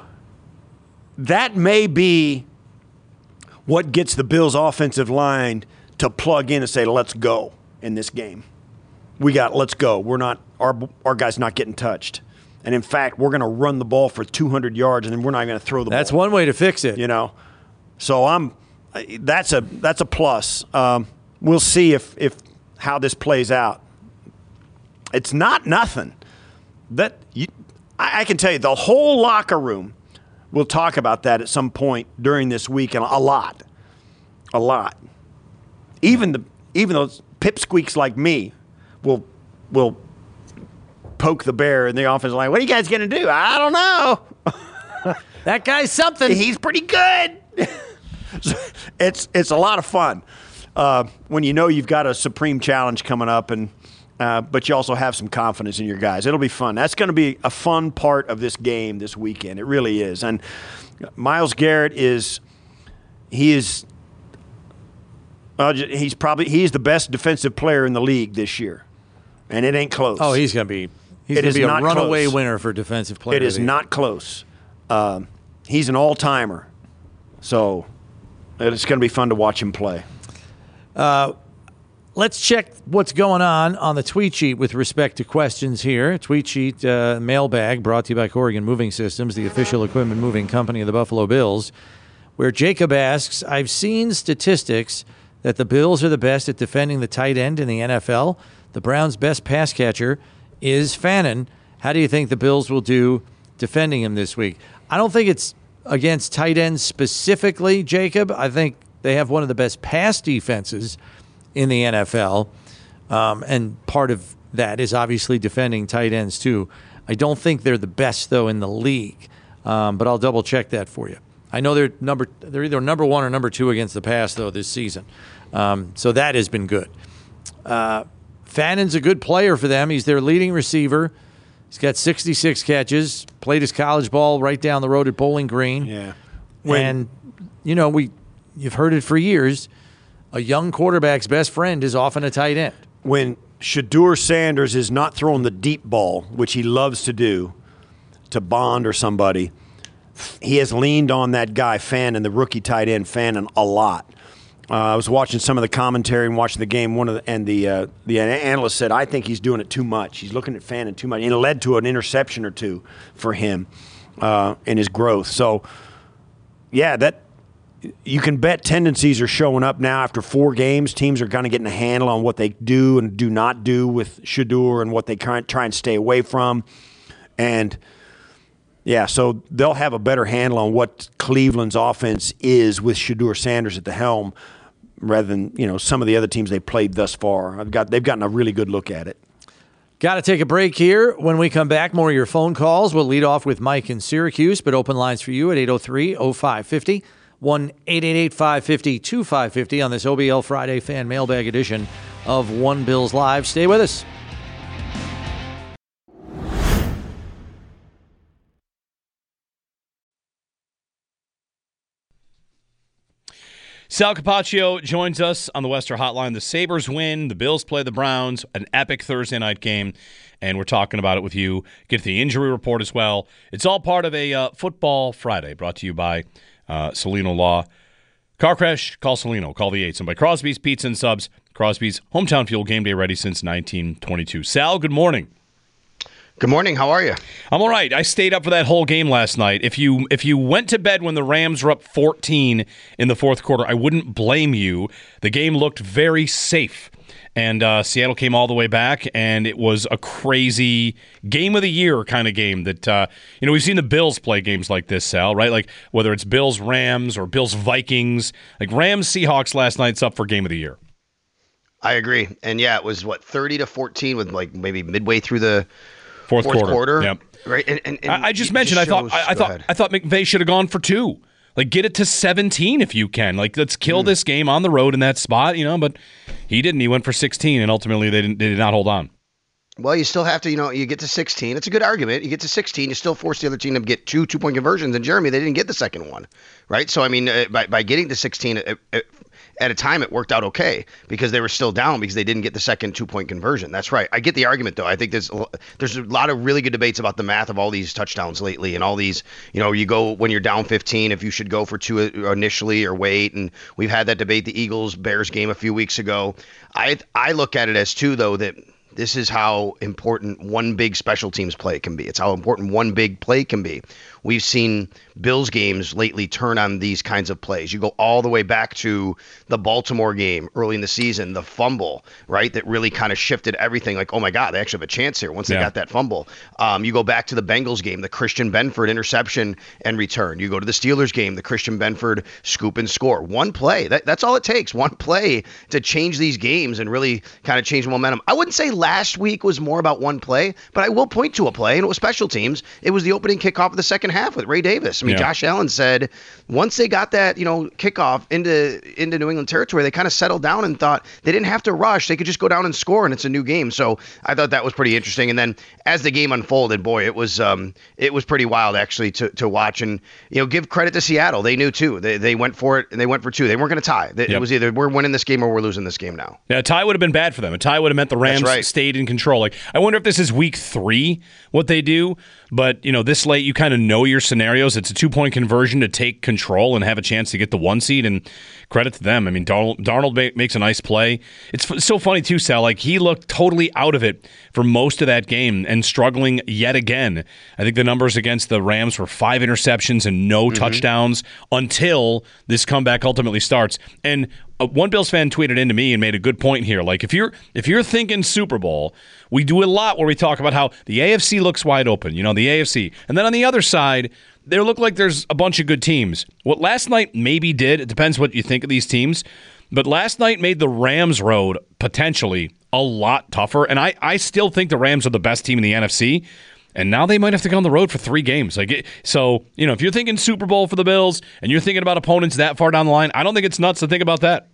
that may be what gets the Bills' offensive line to plug in and say, "Let's go in this game. We got, let's go. We're not our our guy's not getting touched, and in fact, we're going to run the ball for two hundred yards, and then we're not going to throw the That's ball." That's one way to fix it, you know. So I'm that's a that's a plus. Um, we'll see if if how this plays out. It's not nothing. That you, I, I can tell you, the whole locker room. We'll talk about that at some point during this week, and a lot, a lot. Even the even those pipsqueaks like me will will poke the bear in the offense line. What are you guys gonna do? I don't know. That guy's something. He's pretty good. it's it's a lot of fun uh, when you know you've got a supreme challenge coming up, and uh, but you also have some confidence in your guys. It'll be fun. That's going to be a fun part of this game this weekend. It really is. And Myles Garrett is he is uh, he's probably he's the best defensive player in the league this year, and it ain't close. Oh, he's going to be he's going to be a runaway close. winner for defensive player. It is not close. Um, he's an all-timer, so it's going to be fun to watch him play. Uh, let's check what's going on on the tweet sheet with respect to questions here. Tweet sheet uh, mailbag brought to you by Corrigan Moving Systems, the official equipment moving company of the Buffalo Bills, where Jacob asks, I've seen statistics that the Bills are the best at defending the tight end in the N F L. The Browns' best pass catcher is Fannin. How do you think the Bills will do defending him this week? I don't think it's against tight ends specifically, Jacob. I think they have one of the best pass defenses in the N F L, um, and part of that is obviously defending tight ends too. I don't think they're the best, though, in the league, um, but I'll double-check that for you. I know they're number they're either number one or number two against the pass, though, this season, um, so that has been good. Uh, Fannon's a good player for them. He's their leading receiver. He's got sixty-six catches, played his college ball right down the road at Bowling Green. Yeah. When, and, you know, we you've heard it for years, a young quarterback's best friend is often a tight end. When Shedeur Sanders is not throwing the deep ball, which he loves to do, to Bond or somebody, he has leaned on that guy, Fannin, the rookie tight end, Fannin, a lot. Uh, I was watching some of the commentary and watching the game. One of the, and the uh, the analyst said, "I think he's doing it too much. He's looking at Fannin too much." And it led to an interception or two for him uh, in his growth. So, yeah, that you can bet tendencies are showing up now after four games. Teams are kind of getting a handle on what they do and do not do with Shedeur and what they try and stay away from. And yeah, so they'll have a better handle on what Cleveland's offense is with Shedeur Sanders at the helm, rather than, you know, some of the other teams they played thus far. I've got they've gotten a really good look at it. Got to take a break here. When we come back, more of your phone calls. We'll lead off with Mike in Syracuse, but open lines for you at eight oh three oh five five oh, one eight eight eight five five oh two five five oh on this O B L Friday fan mailbag edition of One Bills Live. Stay with us. Sal Capaccio joins us on the Western Hotline. The Sabres win. The Bills play the Browns. An epic Thursday night game. And we're talking about it with you. Get the injury report as well. It's all part of a uh, Football Friday brought to you by uh, Celino Law. Car crash, call Celino. Call the eights. And by Crosby's Pizza and Subs. Crosby's hometown fuel, game day ready since nineteen twenty-two. Sal, good morning. Good morning. How are you? I'm all right. I stayed up for that whole game last night. If you if you went to bed when the Rams were up fourteen in the fourth quarter, I wouldn't blame you. The game looked very safe. And uh, Seattle came all the way back, and it was a crazy game of the year kind of game that, uh, you know, we've seen the Bills play games like this, Sal, right? Like whether it's Bills-Rams or Bills-Vikings. Like Rams-Seahawks last night's up for game of the year. I agree. And yeah, it was what thirty to fourteen with like maybe midway through the fourth, fourth quarter. quarter. Yep. Right. And, and, and I, I just mentioned. Just shows, I thought. I, I thought. Ahead. I thought McVay should have gone for two. Like, get it to seventeen if you can. Like, let's kill mm. this game on the road in that spot. You know, but he didn't. He went for sixteen, and ultimately they didn't. They did not hold on. Well, you still have to, you know, you get to sixteen. It's a good argument. You get to sixteen, you still force the other team to get two two-point conversions. And Jeremy, they didn't get the second one, right? So, I mean, uh, by, by getting to sixteen uh, uh, at a time, it worked out okay because they were still down because they didn't get the second two-point conversion. That's right. I get the argument, though. I think there's there's a lot of really good debates about the math of all these touchdowns lately and all these, you know, you go when you're down fifteen, if you should go for two initially or wait. And we've had that debate, the Eagles-Bears game a few weeks ago. I I look at it as, too, though, that this is how important one big special teams play can be. It's how important one big play can be. We've seen Bills games lately turn on these kinds of plays. You go all the way back to the Baltimore game early in the season, the fumble, right, that really kind of shifted everything. Like, oh, my God, they actually have a chance here once they yeah. got that fumble. Um, you go back to the Bengals game, the Christian Benford interception and return. You go to the Steelers game, the Christian Benford scoop and score. One play. That, that's all it takes, one play to change these games and really kind of change the momentum. I wouldn't say last week was more about one play, but I will point to a play, and it was special teams. It was the opening kickoff of the second half with Ray Davis. I mean, yeah. Josh Allen said once they got that, you know, kickoff into into New England territory, they kind of settled down and thought they didn't have to rush. They could just go down and score, and it's a new game. So I thought that was pretty interesting. And then as the game unfolded, boy, it was um, it was pretty wild actually to to watch. And you know, give credit to Seattle. They knew too. They they went for it and they went for two. They weren't going to tie. It yep. was either we're winning this game or we're losing this game now. Yeah, a tie would have been bad for them. A tie would have meant the Rams right. stayed in control. Like, I wonder if this is week three what they do. But, you know, this late, you kind of know your scenarios. It's a two-point conversion to take control and have a chance to get the one seed, and credit to them. I mean, Darnold, Darnold ma- makes a nice play. It's f- so funny, too, Sal. Like, he looked totally out of it for most of that game and struggling yet again. I think the numbers against the Rams were five interceptions and no mm-hmm. touchdowns until this comeback ultimately starts. And Uh, one Bills fan tweeted into me and made a good point here. Like, if you're if you're thinking Super Bowl, we do a lot where we talk about how the A F C looks wide open, you know, the A F C. And then on the other side, there look like there's a bunch of good teams. What last night maybe did, it depends what you think of these teams, but last night made the Rams road potentially a lot tougher. And I, I still think the Rams are the best team in the N F C. And now they might have to go on the road for three games. Like it, so, you know, if you're thinking Super Bowl for the Bills and you're thinking about opponents that far down the line, I don't think it's nuts to think about that.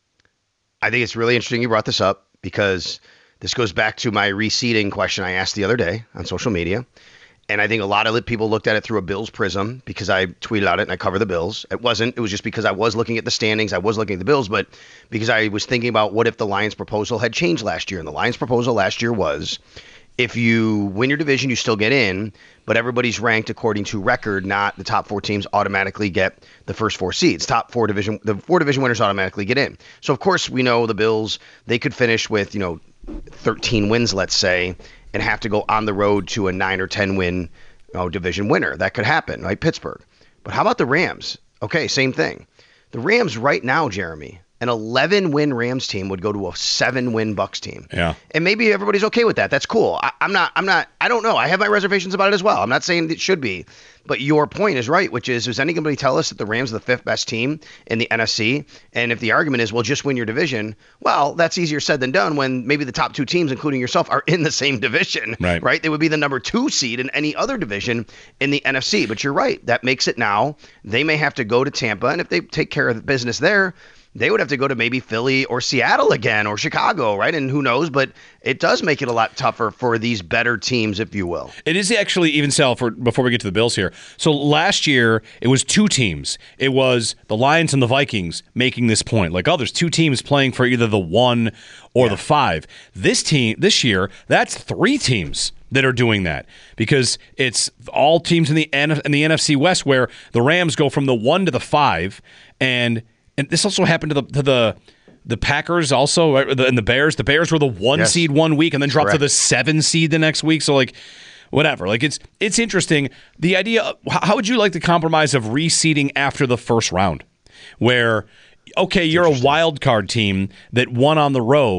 I think it's really interesting you brought this up because this goes back to my reseeding question I asked the other day on social media. And I think a lot of people looked at it through a Bills prism because I tweeted out it and I cover the Bills. It wasn't. It was just because I was looking at the standings. I was looking at the Bills, but because I was thinking about what if the Lions proposal had changed last year. And the Lions proposal last year was, if you win your division, you still get in, but everybody's ranked according to record, not the top four teams automatically get the first four seeds. Top four division, the four division winners automatically get in. So, of course, we know the Bills, they could finish with, you know, thirteen wins, let's say, and have to go on the road to a nine or ten win you know, division winner. That could happen, right? Pittsburgh. But how about the Rams? Okay, same thing. The Rams right now, Jeremy, an eleven-win Rams team would go to a seven-win Bucs team. Yeah. And maybe everybody's okay with that. That's cool. I, I'm not, I'm not, I don't know. I have my reservations about it as well. I'm not saying it should be. But your point is right, which is, does anybody tell us that the Rams are the fifth best team in the N F C? And if the argument is, well, just win your division, well, that's easier said than done when maybe the top two teams, including yourself, are in the same division, right? right? They would be the number two seed in any other division in the N F C. But you're right. That makes it now. They may have to go to Tampa, and if they take care of the business there, they would have to go to maybe Philly or Seattle again or Chicago, right? And who knows? But it does make it a lot tougher for these better teams, if you will. It is actually, even Sal, for, before we get to the Bills here. So last year, it was two teams. It was the Lions and the Vikings making this point. Like, oh, there's two teams playing for either the one or yeah. the five. This team, this year, that's three teams that are doing that because it's all teams in the N- in the N F C West where the Rams go from the one to the five, and And this also happened to the to the the Packers also, right? And the Bears. The Bears were the one yes. seed one week and then dropped Correct. to the seven seed the next week. So like, whatever. Like it's it's interesting. The idea. How would you like the compromise of reseeding after the first round, where okay, you're a wild card team that won on the road,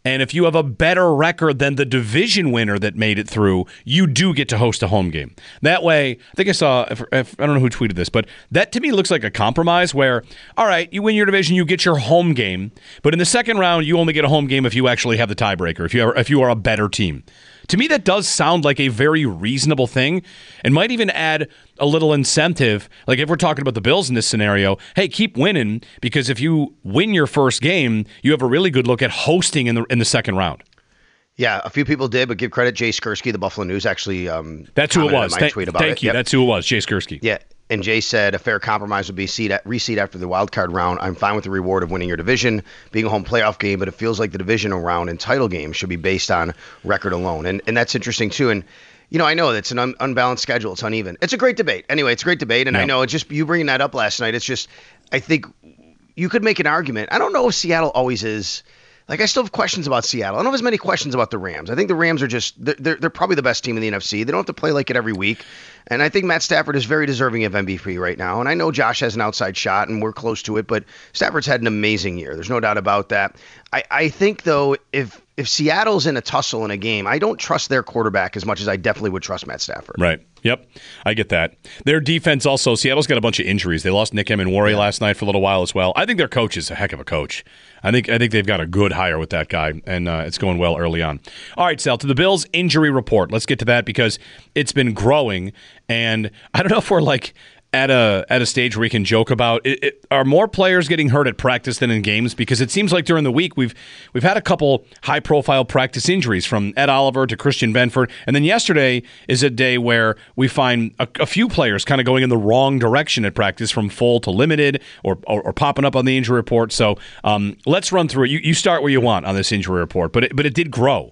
And if you have a better record than the division winner that made it through, you do get to host a home game. That way, I think I saw, if, if, I don't know who tweeted this, but that to me looks like a compromise where, all right, you win your division, you get your home game, but in the second round, you only get a home game if you actually have the tiebreaker, if you are, if you are a better team. To me, that does sound like a very reasonable thing and might even add a little incentive. Like if we're talking about the Bills in this scenario, hey, keep winning because if you win your first game, you have a really good look at hosting in the in the second round. Yeah, a few people did, but give credit. Jay Skursky, the Buffalo News, actually um, That's who it was. My Th- tweet about thank it. you. Yep. That's who it was, Jay Skursky. Yeah. And Jay said a fair compromise would be seed at, reseed after the wild card round. I'm fine with the reward of winning your division, being a home playoff game, but it feels like the divisional round and title game should be based on record alone. And and that's interesting too. And you know, I know that's an un- unbalanced schedule. It's uneven. It's a great debate. Anyway, it's a great debate. And no. I know it's just you bringing that up last night. It's just I think you could make an argument. I don't know if Seattle always is. Like, I still have questions about Seattle. I don't have as many questions about the Rams. I think the Rams are just they're, they're, they're probably the best team in the N F C. They don't have to play like it every week. And I think Matt Stafford is very deserving of M V P right now. And I know Josh has an outside shot, and we're close to it, but Stafford's had an amazing year. There's no doubt about that. I, I think, though, if if Seattle's in a tussle in a game, I don't trust their quarterback as much as I definitely would trust Matt Stafford. Right. Yep. I get that. Their defense also, Seattle's got a bunch of injuries. They lost Nick Emenwari yeah. last night for a little while as well. I think their coach is a heck of a coach. I think I think they've got a good hire with that guy, and uh, it's going well early on. All right, Sal, to the Bills injury report. Let's get to that because it's been growing, and I don't know if we're like at a at a stage where we can joke about it, it. Are more players getting hurt at practice than in games? Because it seems like during the week we've we've had a couple high profile practice injuries from Ed Oliver to Christian Benford, and then yesterday is a day where we find a, a few players kind of going in the wrong direction at practice, from full to limited, or or, or popping up on the injury report. So um, let's run through it. You, you start where you want on this injury report, but it, but it did grow.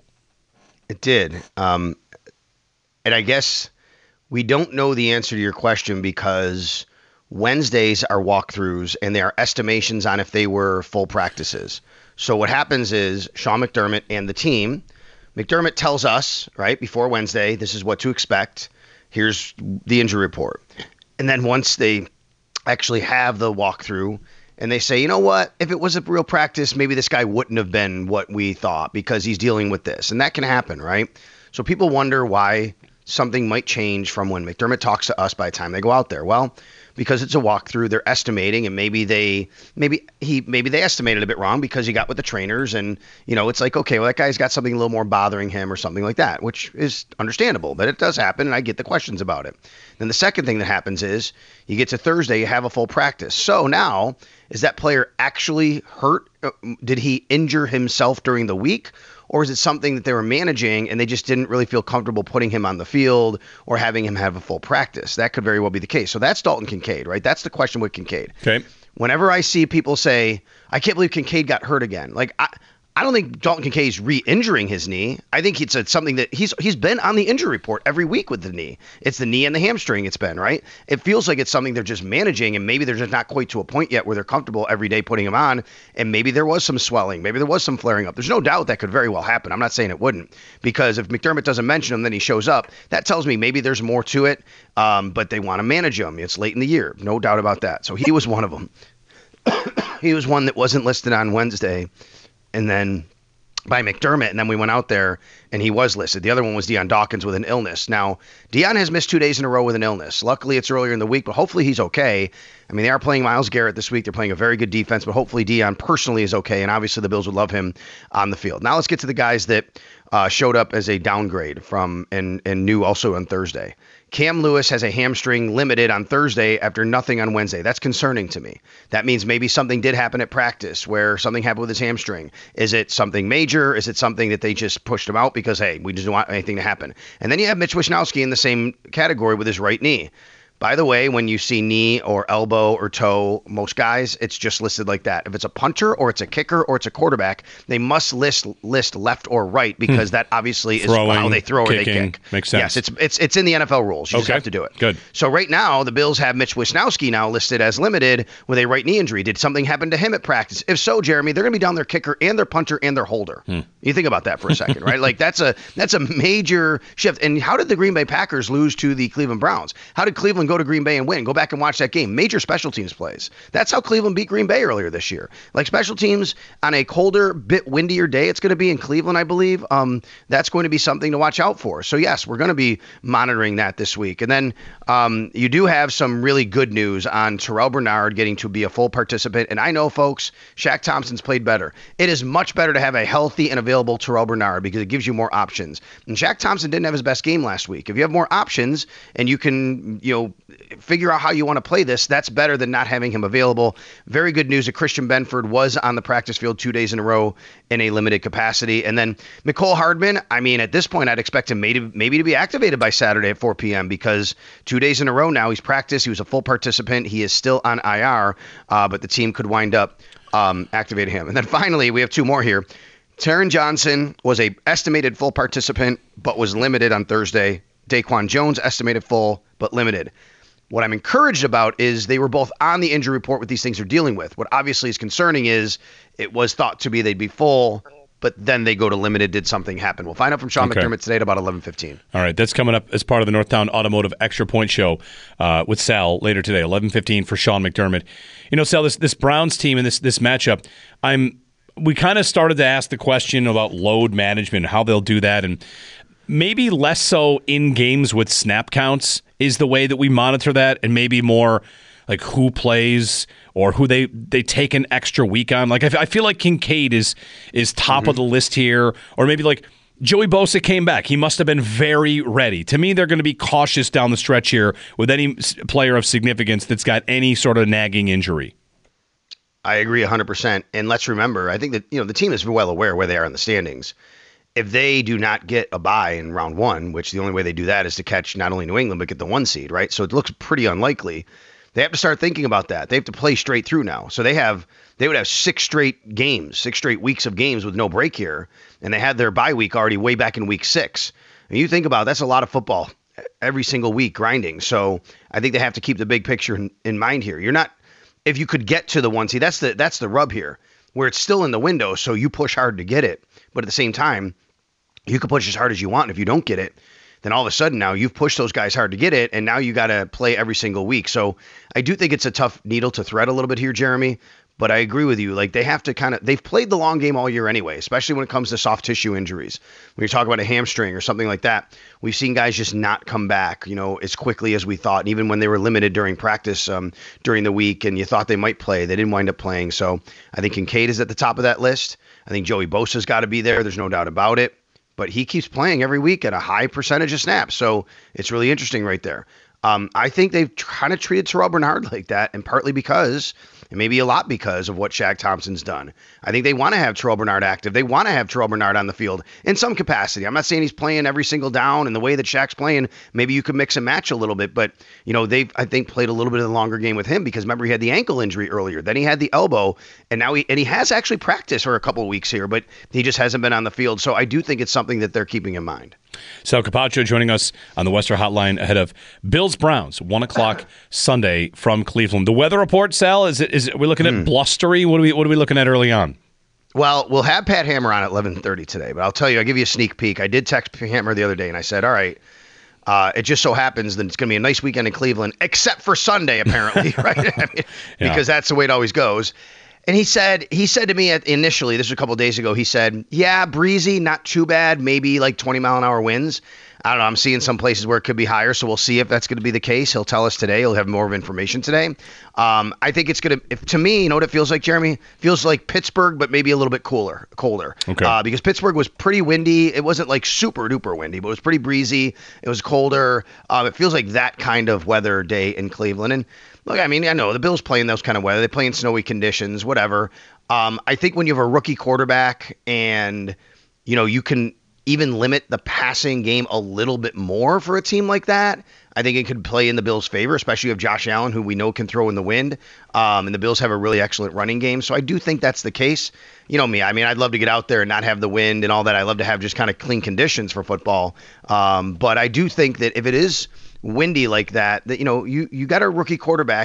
It did, um, and I guess. We don't know the answer to your question because Wednesdays are walkthroughs and they are estimations on if they were full practices. So what happens is Sean McDermott and the team, McDermott tells us, right, before Wednesday, this is what to expect. Here's the injury report. And then once they actually have the walkthrough and they say, you know what, if it was a real practice, maybe this guy wouldn't have been what we thought because he's dealing with this. And that can happen, right? So people wonder why something might change from when McDermott talks to us by the time they go out there. Well, because it's a walkthrough, they're estimating, and maybe they maybe he maybe they estimated a bit wrong because he got with the trainers, and you know it's like, okay, well that guy's got something a little more bothering him or something like that, which is understandable, but it does happen, and I get the questions about it. Then the second thing that happens is you get to Thursday, you have a full practice. So now, is that player actually hurt? Did he injure himself during the week? Or is it something that they were managing and they just didn't really feel comfortable putting him on the field or having him have a full practice? That could very well be the case. So that's Dalton Kincaid, right? That's the question with Kincaid. Okay. Whenever I see people say, I can't believe Kincaid got hurt again, like I, I don't think Dalton Kincaid's re-injuring his knee. I think it's a, something that he's he's been on the injury report every week with the knee. It's the knee and the hamstring it's been, right? It feels like it's something they're just managing, and maybe they're just not quite to a point yet where they're comfortable every day putting him on, and maybe there was some swelling. Maybe there was some flaring up. There's no doubt that could very well happen. I'm not saying it wouldn't, because if McDermott doesn't mention him, then he shows up. That tells me maybe there's more to it, um, but they want to manage him. It's late in the year. No doubt about that. So he was one of them. He was one that wasn't listed on Wednesday, and then by McDermott, and then we went out there and he was listed. The other one was Deion Dawkins with an illness. Now, Deion has missed two days in a row with an illness. Luckily, it's earlier in the week, but hopefully he's okay. I mean, they are playing Myles Garrett this week. They're playing a very good defense, but hopefully Deion personally is okay, and obviously the Bills would love him on the field. Now let's get to the guys that uh, showed up as a downgrade from and, and new also on Thursday. Cam Lewis has a hamstring limited on Thursday after nothing on Wednesday. That's concerning to me. That means maybe something did happen at practice where something happened with his hamstring. Is it something major? Is it something that they just pushed him out because, hey, we just don't want anything to happen? And then you have Mitch Wishnowsky in the same category with his right knee. By the way, when you see knee or elbow or toe, most guys, it's just listed like that. If it's a punter or it's a kicker or it's a quarterback, they must list list left or right because hmm. that obviously Throwing, is how they throw kicking, or they kick. Makes sense. Yes, it's it's it's in the N F L rules. You okay. just have to do it. Good. So right now, the Bills have Mitch Wishnowsky now listed as limited with a right knee injury. Did something happen to him at practice? If so, Jeremy, they're going to be down their kicker and their punter and their holder. Hmm. You think about that for a second, right? Like that's a that's a major shift. And how did the Green Bay Packers lose to the Cleveland Browns? How did Cleveland go go to Green Bay and win. Go back and watch that game. Major special teams plays. That's how Cleveland beat Green Bay earlier this year. Like special teams on a colder, bit windier day, it's going to be in Cleveland, I believe. Um, that's going to be something to watch out for. So yes, we're going to be monitoring that this week. And then um, you do have some really good news on Terrell Bernard getting to be a full participant. And I know, folks, Shaq Thompson's played better. It is much better to have a healthy and available Terrell Bernard because it gives you more options. And Shaq Thompson didn't have his best game last week. If you have more options and you can, you know, figure out how you want to play this, that's better than not having him available. Very good news that Christian Benford was on the practice field two days in a row in a limited capacity. And then Mecole Hardman, I mean, at this point, I'd expect him maybe, maybe to be activated by Saturday at four p.m. because two days in a row now he's practiced. He was a full participant. He is still on I R, uh, but the team could wind up um, activating him. And then finally, we have two more here. Taron Johnson was a estimated full participant, but was limited on Thursday. Daquan Jones estimated full, but limited. What I'm encouraged about is they were both on the injury report with these things they're dealing with. What obviously is concerning is it was thought to be they'd be full, but then they go to limited. Did something happen? We'll find out from Sean Okay. McDermott today at about eleven fifteen. All right, that's coming up as part of the Northtown Automotive Extra Point Show uh, with Sal later today, eleven fifteen for Sean McDermott. You know, Sal, this this Browns team and this this matchup, I'm we kind of started to ask the question about load management, how they'll do that, and maybe less so in games with snap counts is the way that we monitor that, and maybe more like who plays or who they, they take an extra week on. Like I, f- I feel like Kincaid is is top mm-hmm. of the list here, or maybe like Joey Bosa came back. He must have been very ready. To me, they're going to be cautious down the stretch here with any player of significance that's got any sort of nagging injury. I agree one hundred percent. And let's remember, I think that, you know, the team is well aware where they are in the standings. If they do not get a bye in round one, which the only way they do that is to catch not only New England, but get the one seed, right? So it looks pretty unlikely. They have to start thinking about that. They have to play straight through now. So they have, they would have six straight games, six straight weeks of games with no break here. And they had their bye week already way back in week six. And you think about it, that's a lot of football every single week grinding. So I think they have to keep the big picture in, in mind here. You're not, if you could get to the one seed, that's the, that's the rub here, where it's still in the window. So you push hard to get it. But at the same time, you can push as hard as you want. And if you don't get it, then all of a sudden now you've pushed those guys hard to get it, and now you got to play every single week. So I do think it's a tough needle to thread a little bit here, Jeremy. But I agree with you. Like they have to kind of, they've played the long game all year anyway, especially when it comes to soft tissue injuries. When you talk about a hamstring or something like that, we've seen guys just not come back, you know, as quickly as we thought. And even when they were limited during practice um, during the week and you thought they might play, they didn't wind up playing. So I think Kincaid is at the top of that list. I think Joey Bosa's got to be there. There's no doubt about it. But he keeps playing every week at a high percentage of snaps. So it's really interesting right there. Um, I think they've kind of treated Terrell Bernard like that, and partly because, and maybe a lot because of what Shaq Thompson's done. I think they want to have Terrell Bernard active. They want to have Terrell Bernard on the field in some capacity. I'm not saying he's playing every single down, and the way that Shaq's playing, maybe you could mix and match a little bit. But, you know, they've, I think, played a little bit of the longer game with him because, remember, he had the ankle injury earlier. Then he had the elbow, and now he, and he has actually practiced for a couple of weeks here, but he just hasn't been on the field. So I do think it's something that they're keeping in mind. Sal Capaccio joining us on the Western Hotline ahead of Bills Browns, one o'clock Sunday from Cleveland. The weather report, Sal, is it? Is it, we're looking at mm. blustery? What are we? What are we looking at early on? Well, we'll have Pat Hammer on at eleven thirty today, but I'll tell you, I'll give you a sneak peek. I did text Hammer the other day, and I said, all right, uh, it just so happens that it's going to be a nice weekend in Cleveland, except for Sunday, apparently, right? I mean, yeah. Because that's the way it always goes. And he said, he said to me at, initially, this was a couple of days ago, he said, yeah, breezy, not too bad, maybe like twenty mile an hour winds. I don't know. I'm seeing some places where it could be higher, so we'll see if that's going to be the case. He'll tell us today. He'll have more of information today. Um, I think it's going to, if, to me, you know what it feels like, Jeremy? Feels like Pittsburgh, but maybe a little bit cooler, colder. Okay. Uh, because Pittsburgh was pretty windy. It wasn't like super duper windy, but it was pretty breezy. It was colder. Uh, it feels like that kind of weather day in Cleveland. And look, I mean, I know the Bills play in those kind of weather. They play in snowy conditions, whatever. Um, I think when you have a rookie quarterback and, you know, you can even limit the passing game a little bit more for a team like that, I think it could play in the Bills' favor, especially if Josh Allen, who we know can throw in the wind. Um, and the Bills have a really excellent running game. So I do think that's the case. You know me, I mean, I'd love to get out there and not have the wind and all that. I love to have just kind of clean conditions for football. Um, but I do think that if it is windy like that, that, you know, you, you got a rookie quarterback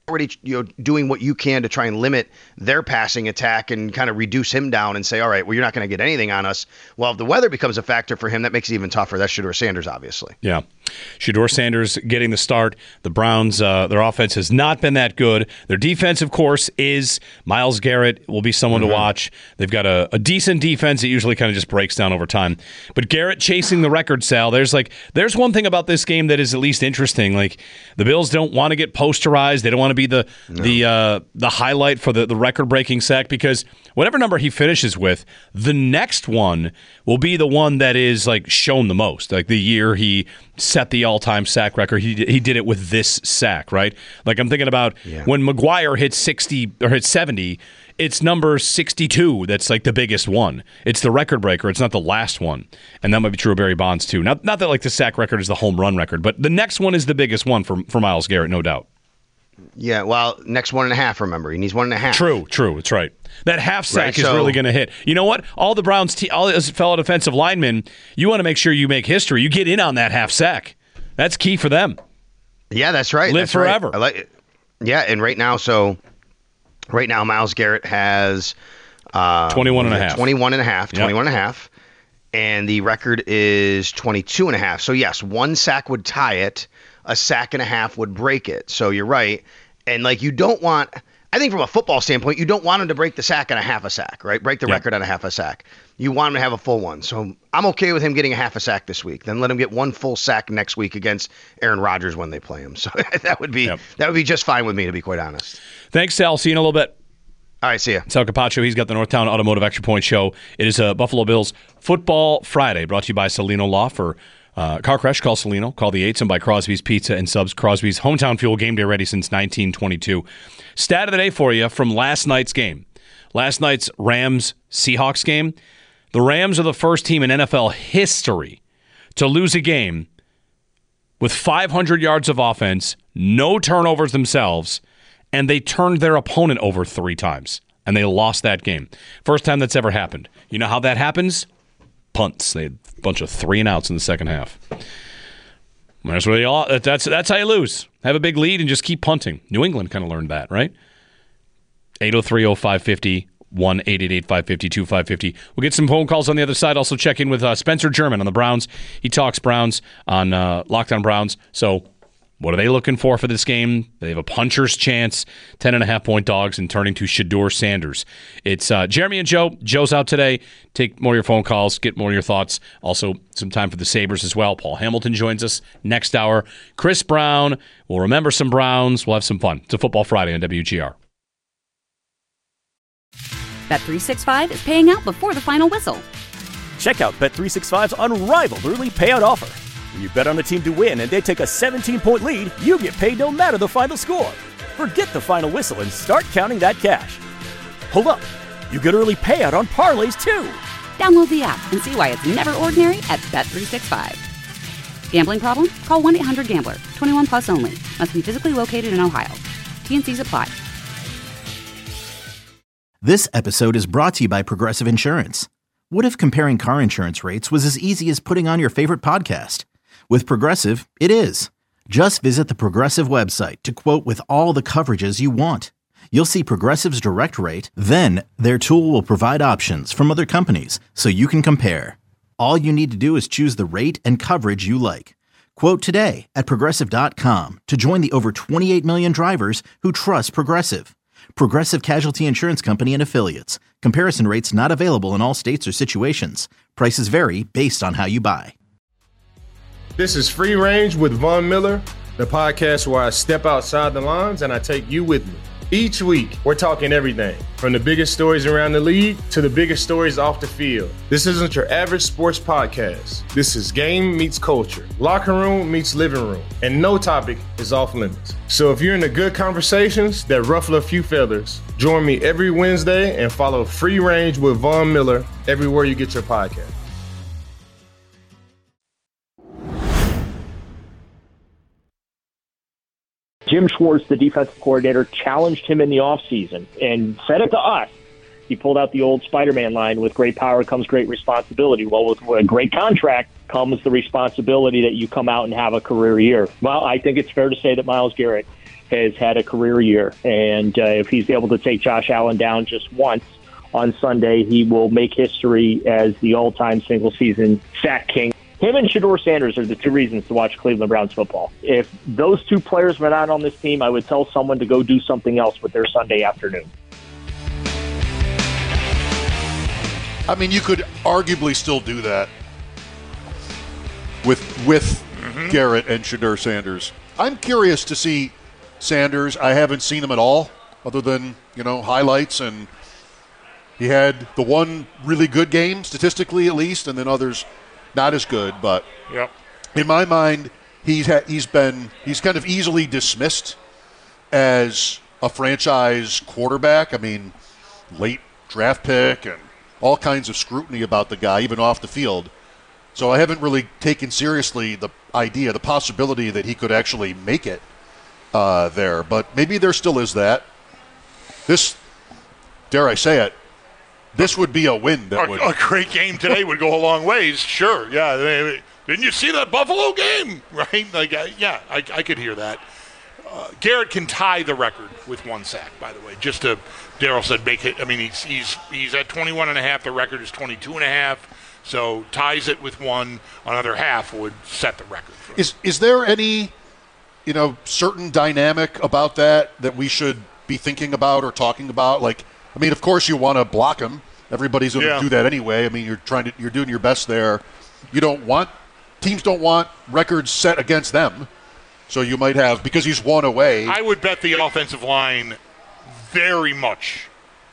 already, you know, doing what you can to try and limit their passing attack and kind of reduce him down and say, all right, well, you're not going to get anything on us. Well, if the weather becomes a factor for him, that makes it even tougher. That's Shedeur Sanders, obviously. Yeah. Shedeur Sanders getting the start. The Browns, uh, their offense has not been that good. Their defense, of course, is Myles Garrett will be someone mm-hmm. to watch. They've got a, a decent defense that usually kind of just breaks down over time. But Garrett chasing the record, Sal, there's like there's one thing about this game that is at least interesting. Like the Bills don't want to get posterized. They don't want to be the no. the uh, the highlight for the, the record-breaking sack, because whatever number he finishes with, the next one will be the one that is like shown the most. Like the year he set the all-time sack record, he he did it with this sack, right? Like I'm thinking about yeah. when McGuire hit sixty or hit seventy, it's number sixty-two that's like the biggest one. It's the record breaker. It's not the last one. And that might be true of Barry Bonds too. Not not that like the sack record is the home run record, but the next one is the biggest one for for Myles Garrett, no doubt. Yeah, well, next one and a half, remember. He needs one and a half. True, true. It's right. That half sack right, is so, really going to hit. You know what? All the Browns, te- all his fellow defensive linemen, you want to make sure you make history. You get in on that half sack. That's key for them. Yeah, that's right. Live that's forever. Right. I like it. Yeah, and right now, so right now, Myles Garrett has uh, twenty-one and a half. twenty-one and a half. Yep. twenty-one and a half. And the record is twenty-two and a half. So, yes, one sack would tie it. A sack and a half would break it. So you're right. And, like, you don't want – I think from a football standpoint, you don't want him to break the sack and a half a sack, right? Break the yep. record on a half a sack. You want him to have a full one. So I'm okay with him getting a half a sack this week. Then let him get one full sack next week against Aaron Rodgers when they play him. So that would be yep. that would be just fine with me, to be quite honest. Thanks, Sal. See you in a little bit. All right, see ya. Sal Capaccio, he's got the Northtown Automotive Extra Point Show. It is a Buffalo Bills Football Friday, brought to you by Celino Law. For uh, Car Crash, call Celino. Call the eights, and by Crosby's Pizza and Subs. Crosby's hometown fuel, game day ready since nineteen twenty-two. Stat of the day for you from last night's game. Last night's Rams-Seahawks game. The Rams are the first team in N F L history to lose a game with five hundred yards of offense, no turnovers themselves, and they turned their opponent over three times, and they lost that game. First time that's ever happened. You know how that happens? Punts. They had a bunch of three and outs in the second half. That's, what they all, that's, that's how you lose. Have a big lead and just keep punting. New England kind of learned that, right? eight oh three oh five five oh, one eight eight eight five five oh two five five oh. We'll get some phone calls on the other side. Also check in with uh, Spencer German on the Browns. He talks Browns on uh, Lockdown Browns. So what are they looking for for this game? They have a puncher's chance, ten and a half point dogs, and turning to Shedeur Sanders. It's uh, Jeremy and Joe. Joe's out today. Take more of your phone calls, get more of your thoughts. Also, some time for the Sabres as well. Paul Hamilton joins us next hour. Chris Brown. We'll remember some Browns. We'll have some fun. It's a Football Friday on W G R. Bet three sixty-five is paying out before the final whistle. Check out Bet three sixty-five's unrivaled early payout offer. When you bet on a team to win and they take a seventeen point lead, you get paid no matter the final score. Forget the final whistle and start counting that cash. Hold up. You get early payout on parlays, too. Download the app and see why it's never ordinary at Bet three sixty-five. Gambling problem? Call one eight hundred gambler. twenty-one plus only. Must be physically located in Ohio. T and C's apply. This episode is brought to you by Progressive Insurance. What if comparing car insurance rates was as easy as putting on your favorite podcast? With Progressive, it is. Just visit the Progressive website to quote with all the coverages you want. You'll see Progressive's direct rate, then their tool will provide options from other companies so you can compare. All you need to do is choose the rate and coverage you like. Quote today at Progressive dot com to join the over twenty-eight million drivers who trust Progressive. Progressive Casualty Insurance Company and Affiliates. Comparison rates not available in all states or situations. Prices vary based on how you buy. This is Free Range with Von Miller, the podcast where I step outside the lines and I take you with me. Each week, we're talking everything from the biggest stories around the league to the biggest stories off the field. This isn't your average sports podcast. This is game meets culture, locker room meets living room, and no topic is off limits. So if you're into good conversations that ruffle a few feathers, join me every Wednesday and follow Free Range with Von Miller everywhere you get your podcast. Jim Schwartz, the defensive coordinator, challenged him in the offseason and said it to us. He pulled out the old Spider-Man line, with great power comes great responsibility. Well, with a great contract comes the responsibility that you come out and have a career year. Well, I think it's fair to say that Myles Garrett has had a career year. And uh, if he's able to take Josh Allen down just once on Sunday, he will make history as the all-time single-season sack king. Him and Shedeur Sanders are the two reasons to watch Cleveland Browns football. If those two players were not on this team, I would tell someone to go do something else with their Sunday afternoon. I mean, you could arguably still do that with with mm-hmm. Garrett and Shedeur Sanders. I'm curious to see Sanders. I haven't seen him at all, other than, you know, highlights, and he had the one really good game, statistically at least, and then others not as good. But yep. in my mind, he's ha- he's been he's kind of easily dismissed as a franchise quarterback. I mean, late draft pick and all kinds of scrutiny about the guy, even off the field. So I haven't really taken seriously the idea, the possibility that he could actually make it uh, there. But maybe there still is that. This, dare I say it, this would be a win. That a, would a great game today would go a long ways. Sure, yeah. Didn't you see that Buffalo game? Right? Like, uh, yeah, I, I could hear that. Uh, Garrett can tie the record with one sack, by the way. Just to, Daryl said, make it. I mean, he's he's he's at twenty-one and a half. The record is twenty-two and a half. So ties it with one. Another half would set the record. Is is there any, you know, certain dynamic about that that we should be thinking about or talking about? Like, I mean, of course you want to block him. Everybody's going to Yeah. do that anyway. I mean, you're trying to, you're doing your best there. You don't want teams don't want records set against them. So you might have, because he's one away. I would bet the offensive line very much.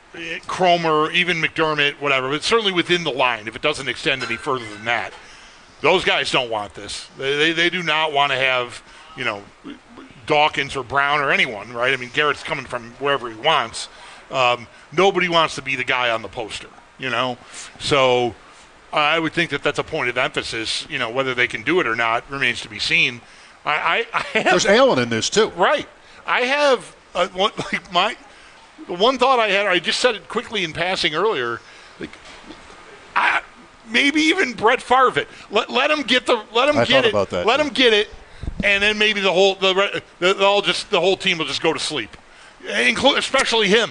Cromer, even McDermott, whatever, but certainly within the line, if it doesn't extend any further than that. Those guys don't want this. They, they, they do not want to have, you know, Dawkins or Brown or anyone, right? I mean, Garrett's coming from wherever he wants. Um, nobody wants to be the guy on the poster, you know? So I would think that that's a point of emphasis. You know, whether they can do it or not remains to be seen. I, I, I have, There's Allen in this too, right? I have uh, one, like my the one thought I had. I just said it quickly in passing earlier. Like, I, maybe even Brett Favre. Let let him get the let him I get thought it. about that, let too. him get it, and then maybe the whole the the all just the whole team will just go to sleep, include especially him.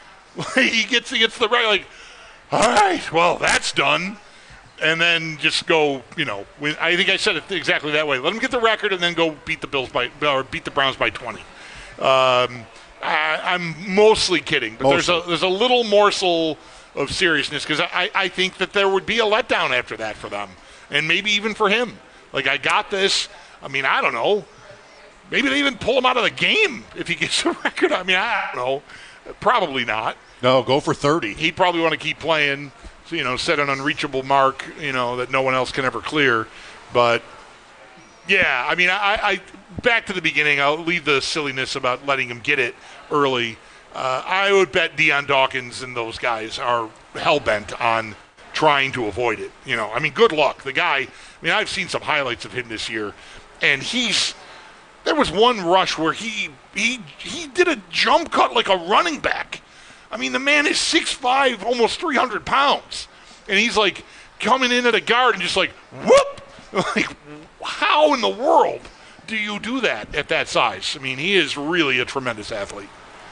he gets he gets the right like. All right, well that's done. And then just go, you know, when, I think I said it exactly that way. Let them get the record and then go beat the Bills by, or beat the Browns by twenty. Um, I, I'm mostly kidding, but Mostly. there's a there's a little morsel of seriousness because I, I think that there would be a letdown after that for them, and maybe even for him. Like, I got this. I mean, I don't know. Maybe they even pull him out of the game if he gets the record. I mean, I don't know. Probably not. No, go for thirty. He'd probably want to keep playing. You know, set an unreachable mark, you know, that no one else can ever clear. But, yeah, I mean, I, I back to the beginning, I'll leave the silliness about letting him get it early. Uh, I would bet Deion Dawkins and those guys are hell-bent on trying to avoid it. You know, I mean, good luck. The guy, I mean, I've seen some highlights of him this year, and he's, there was one rush where he he he did a jump cut like a running back. I mean, the man is six five, almost three hundred pounds. And he's like coming in at a guard and just like, whoop! Like, how in the world do you do that at that size? I mean, he is really a tremendous athlete.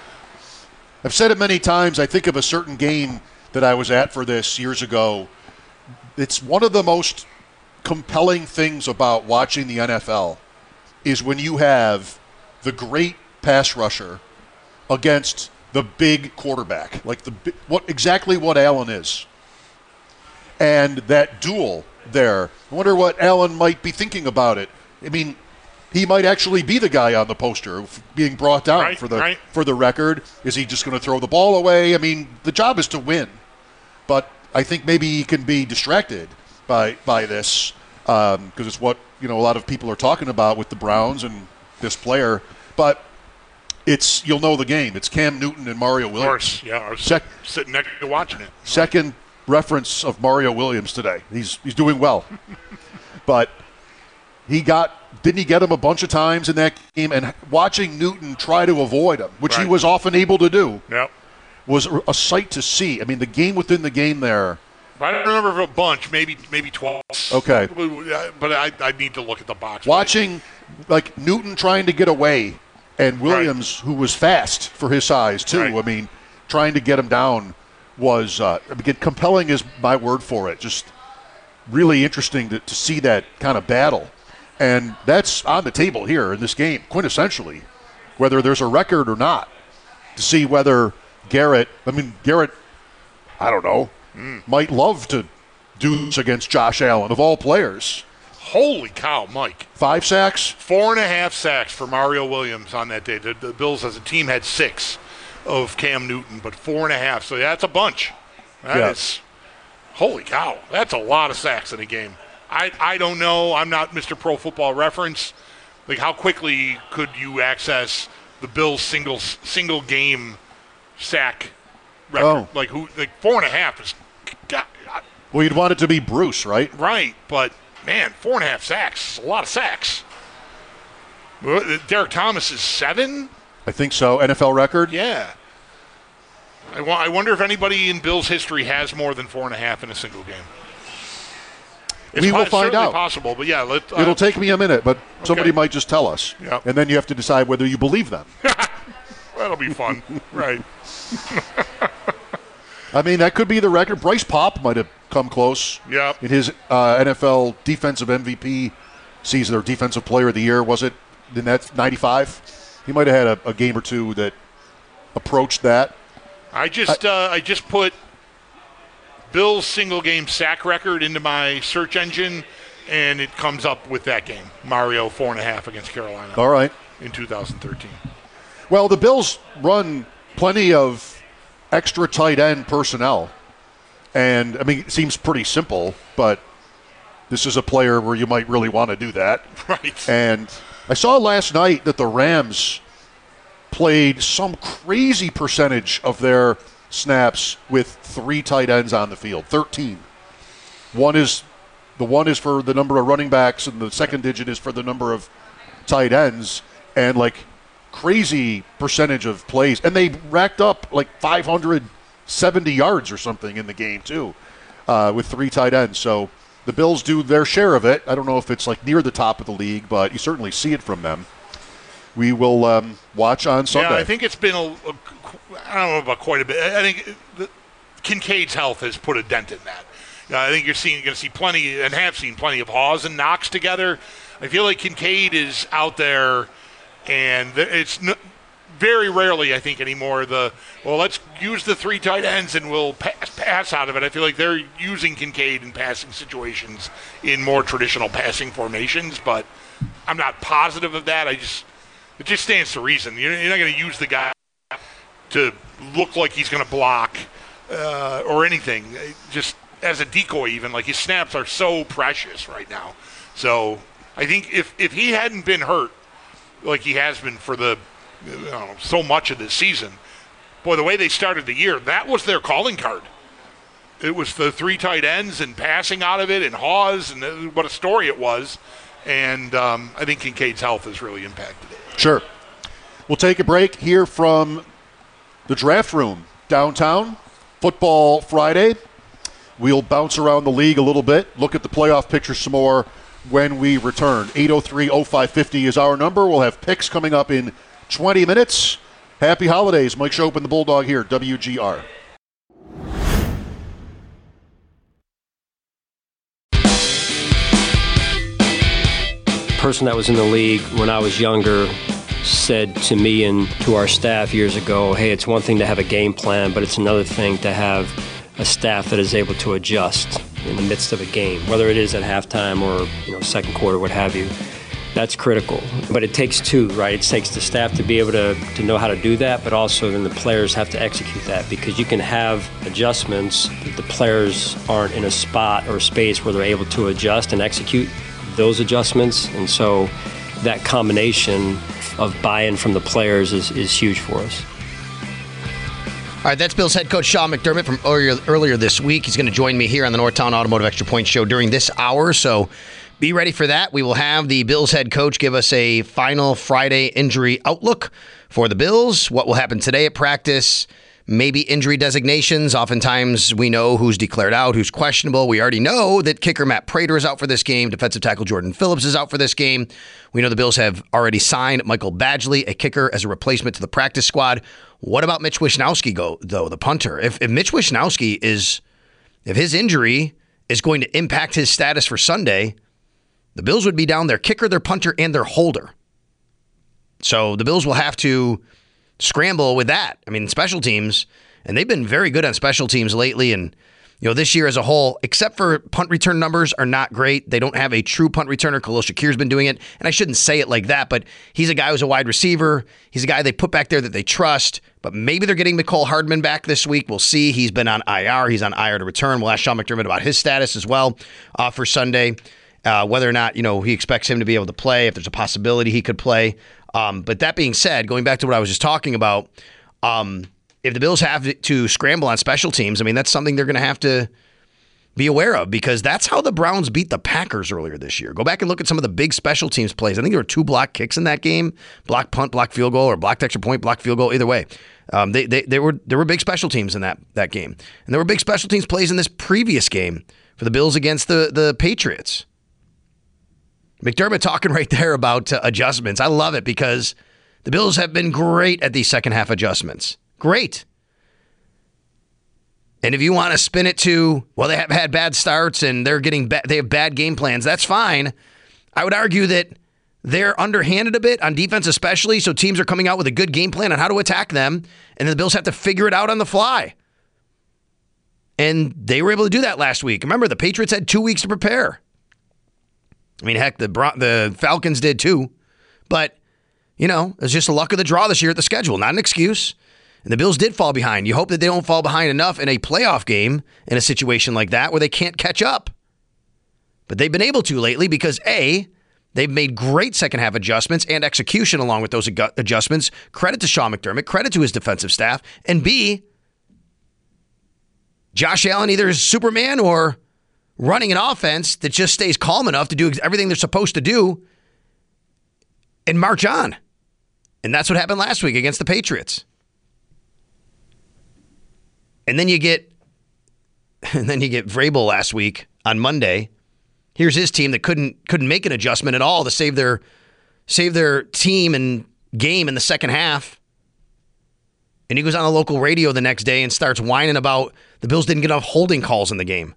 I've said it many times. I think of a certain game that I was at for this years ago. It's one of the most compelling things about watching the N F L is when you have the great pass rusher against the big quarterback, like the what exactly what Allen is. And that duel there, I wonder what Allen might be thinking about it. I mean, he might actually be the guy on the poster being brought down right, for the right. for the record. Is he just going to throw the ball away? I mean, the job is to win. But I think maybe he can be distracted by by this because um, it's what, you know, a lot of people are talking about with the Browns and this player. But it's, you'll know the game. It's Cam Newton and Mario Williams. Of course, yeah. I was Sec- sitting next to watching it. Second reference of Mario Williams today. He's he's doing well. But he got, didn't he get him a bunch of times in that game? And watching Newton try to avoid him, which Right. he was often able to do, Yep. was a sight to see. I mean, the game within the game there. I don't remember a bunch, maybe maybe twice. Okay. But I, I need to look at the box. Watching, like, Newton trying to get away And Williams, right. who was fast for his size, too. Right. I mean, trying to get him down was uh, again, compelling is my word for it. Just really interesting to, to see that kind of battle. And that's on the table here in this game, quintessentially, whether there's a record or not, to see whether Garrett, I mean, Garrett, I don't know, mm. might love to do this against Josh Allen, of all players. Holy cow, Mike. Five sacks? Four and a half sacks for Mario Williams on that day. The, the Bills as a team had six of Cam Newton, but four and a half. So that's a bunch. That yeah. is, holy cow, that's a lot of sacks in a game. I, I don't know. I'm not Mister Pro Football Reference. Like, how quickly could you access the Bills' single single game sack record? Oh. Like, who? Like four and a half is. God, well, you'd want it to be Bruce, right? Right, but man, four and a half sacks is a lot of sacks. Derek Thomas is seven. I think so. N F L record. Yeah. I, wa- I wonder if anybody in Bills history has more than four and a half in a single game. It's we will po- find out. Possible, but yeah, let, uh, it'll take me a minute, but okay. somebody might just tell us, yep. and then you have to decide whether you believe them. That'll be fun, right? I mean, that could be the record. Bryce Popp might have come close. Yep. In his uh, N F L defensive M V P season or defensive player of the year, was it in that ninety-five? He might have had a, a game or two that approached that. I just I, uh, I just put Bills single game sack record into my search engine, and it comes up with that game. Mario four and a half against Carolina. All right. In two thousand thirteen. Well, the Bills run plenty of extra tight end personnel. And, I mean, it seems pretty simple, but this is a player where you might really want to do that. Right. And I saw last night that the Rams played some crazy percentage of their snaps with three tight ends on the field, thirteen. One is the one is for the number of running backs, and the second digit is for the number of tight ends, and like crazy percentage of plays. And they racked up like five hundred seventy yards or something in the game too, uh, with three tight ends. So the Bills do their share of it. I don't know if it's like near the top of the league, but you certainly see it from them. We will um, watch on Sunday. Yeah, I think it's been a, a I don't know about quite a bit. I think the, Kincaid's health has put a dent in that. Uh, I think you're seeing, you're going to see plenty, and have seen plenty of Hawes and Knox together. I feel like Kincaid is out there, and it's n- very rarely, I think, anymore the, well, let's use the three tight ends and we'll pass, pass out of it. I feel like they're using Kincaid in passing situations in more traditional passing formations, but I'm not positive of that. I just, it just stands to reason. You're, you're not going to use the guy to look like he's going to block uh, or anything, just as a decoy even. Like, his snaps are so precious right now. So I think if, if he hadn't been hurt like he has been for the I don't know, so much of this season, boy, the way they started the year, that was their calling card. It was the three tight ends and passing out of it and Hawes, and what a story it was. And um, I think Kincaid's health has really impacted it. Sure. We'll take a break here from the draft room downtown. Football Friday. We'll bounce around the league a little bit, look at the playoff picture some more when we return. eight oh three oh five fifty is our number. We'll have picks coming up in twenty minutes. Happy holidays. Mike Schopp and the Bulldog here, W G R. Person that was in the league when I was younger said to me and to our staff years ago, hey, it's one thing to have a game plan, but it's another thing to have a staff that is able to adjust in the midst of a game, whether it is at halftime or, you know, second quarter, what have you. That's critical. But it takes two, right? It takes the staff to be able to, to know how to do that, but also then the players have to execute that, because you can have adjustments, but the players aren't in a spot or space where they're able to adjust and execute those adjustments. And so that combination of buy-in from the players is, is huge for us. All right, that's Bills head coach Sean McDermott from earlier, earlier this week. He's going to join me here on the Northtown Automotive Extra Point Show during this hour, so be ready for that. We will have the Bills head coach give us a final Friday injury outlook for the Bills, what will happen today at practice, maybe injury designations. Oftentimes we know who's declared out, who's questionable. We already know that kicker Matt Prater is out for this game. Defensive tackle Jordan Phillips is out for this game. We know the Bills have already signed Michael Badgley, a kicker, as a replacement to the practice squad. What about Mitch Wishnowsky, go though, the punter? If, if Mitch Wishnowsky is, if his injury is going to impact his status for Sunday, the Bills would be down their kicker, their punter, and their holder. So the Bills will have to scramble with that. I mean, special teams, and they've been very good on special teams lately. And, you know, this year as a whole, except for punt return numbers are not great. They don't have a true punt returner. Khalil Shakir's been doing it. And I shouldn't say it like that, but he's a guy who's a wide receiver. He's a guy they put back there that they trust. But maybe they're getting Mecole Hardman back this week. We'll see. He's been on I R. He's on I R to return. We'll ask Sean McDermott about his status as well uh, for Sunday, uh, whether or not, you know, he expects him to be able to play, if there's a possibility he could play. Um, but that being said, going back to what I was just talking about, um, if the Bills have to scramble on special teams, I mean, that's something they're going to have to be aware of, because that's how the Browns beat the Packers earlier this year. Go back and look at some of the big special teams plays. I think there were two block kicks in that game, block punt, block field goal, or blocked extra point, block field goal, either way. Um, they, they, they were, there were big special teams in that, that game. And there were big special teams plays in this previous game for the Bills against the, the Patriots. McDermott talking right there about uh, adjustments. I love it because the Bills have been great at these second half adjustments. Great. And if you want to spin it to, well, they have had bad starts and they're getting ba- they have bad game plans, that's fine. I would argue that they're underhanded a bit on defense especially, so teams are coming out with a good game plan on how to attack them, and then the Bills have to figure it out on the fly. And they were able to do that last week. Remember, the Patriots had two weeks to prepare. I mean, heck, the the Falcons did too. But, you know, it's just the luck of the draw this year at the schedule, not an excuse. And the Bills did fall behind. You hope that they don't fall behind enough in a playoff game in a situation like that where they can't catch up. But they've been able to lately because, A, they've made great second-half adjustments and execution along with those adjustments. Credit to Sean McDermott. Credit to his defensive staff. And B, Josh Allen either is Superman or running an offense that just stays calm enough to do everything they're supposed to do and march on. And that's what happened last week against the Patriots. And then you get and then you get Vrabel last week on Monday. Here's his team that couldn't couldn't make an adjustment at all to save their save their team and game in the second half. And he goes on the local radio the next day and starts whining about the Bills didn't get enough holding calls in the game.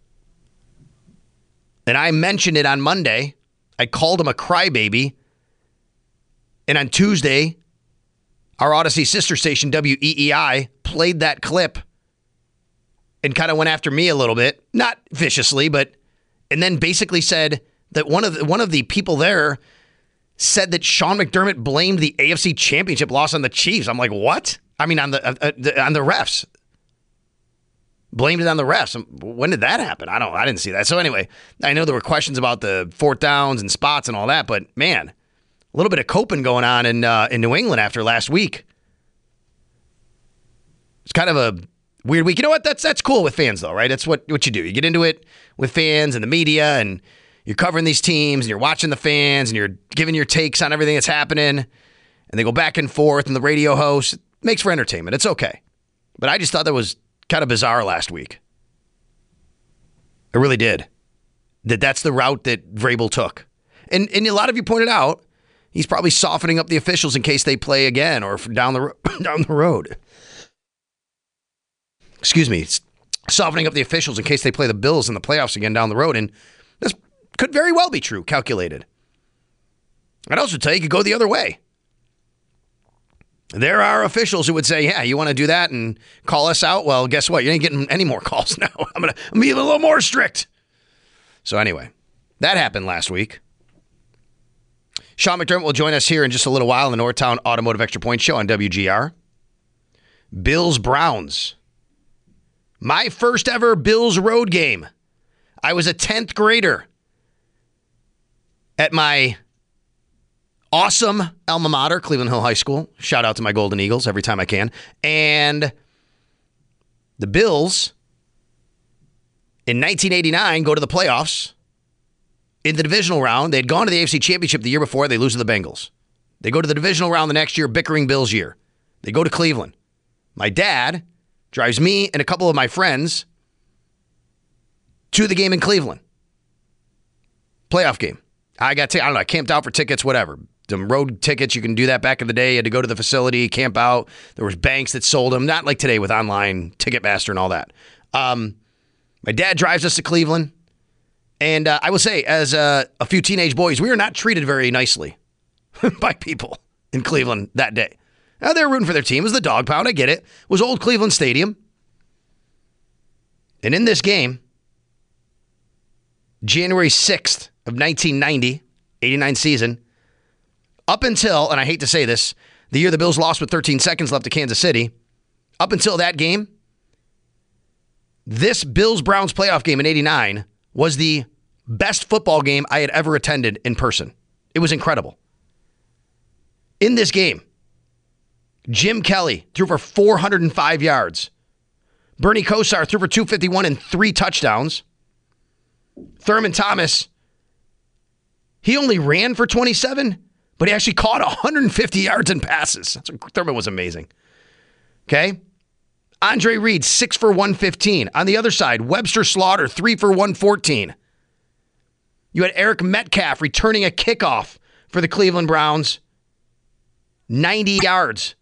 And I mentioned it on Monday. I called him a crybaby. And on Tuesday, our Odyssey sister station, W E E I, played that clip and kind of went after me a little bit. Not viciously, but and then basically said that one of the, one of the people there said that Sean McDermott blamed the A F C Championship loss on the Chiefs. I'm like, what? I mean, on the, uh, the on the refs. Blamed it on the refs. When did that happen? I don't. I didn't see that. So anyway, I know there were questions about the fourth downs and spots and all that, but man, a little bit of coping going on in uh, in New England after last week. It's kind of a weird week. You know what? That's that's cool with fans though, right? That's what what you do. You get into it with fans and the media, and you're covering these teams, and you're watching the fans, and you're giving your takes on everything that's happening, and they go back and forth, and the radio host. It makes for entertainment. It's okay, but I just thought that was kind of bizarre last week. I really did. That that's the route that Vrabel took. And and a lot of you pointed out, he's probably softening up the officials in case they play again or down the down the road. Excuse me. Softening up the officials in case they play the Bills in the playoffs again down the road. And this could very well be true, calculated. I'd also tell you, you could go the other way. There are officials who would say, yeah, you want to do that and call us out? Well, guess what? You ain't getting any more calls now. I'm going to be a little more strict. So anyway, that happened last week. Sean McDermott will join us here in just a little while in the Northtown Automotive Extra Point Show on W G R. Bills Browns. My first ever Bills road game. I was a tenth grader at my awesome alma mater, Cleveland Hill High School. Shout out to my Golden Eagles every time I can. And the Bills, in nineteen eighty-nine, go to the playoffs. In the divisional round, they'd gone to the A F C Championship the year before. They lose to the Bengals. They go to the divisional round the next year, bickering Bills year. They go to Cleveland. My dad drives me and a couple of my friends to the game in Cleveland. Playoff game. I got, t- I don't know, I camped out for tickets, whatever. Some road tickets, you can do that back in the day. You had to go to the facility, camp out. There was banks that sold them, not like today with online Ticketmaster and all that. Um, my dad drives us to Cleveland. And uh, I will say, as uh, a few teenage boys, we were not treated very nicely by people in Cleveland that day. Now, they were rooting for their team. It was the dog pound. I get it. It was old Cleveland Stadium. And in this game, January sixth of nineteen ninety, eighty-nine season, up until, and I hate to say this, the year the Bills lost with thirteen seconds left to Kansas City, up until that game, this Bills-Browns playoff game in eighty-nine was the best football game I had ever attended in person. It was incredible. In this game, Jim Kelly threw for four hundred five yards. Bernie Kosar threw for two fifty-one and three touchdowns. Thurman Thomas, he only ran for twenty-seven, but he actually caught one hundred fifty yards in passes. That's what, Thurman was amazing. Okay? Andre Reed, six for one fifteen. On the other side, Webster Slaughter, three for one fourteen. You had Eric Metcalf returning a kickoff for the Cleveland Browns. ninety yards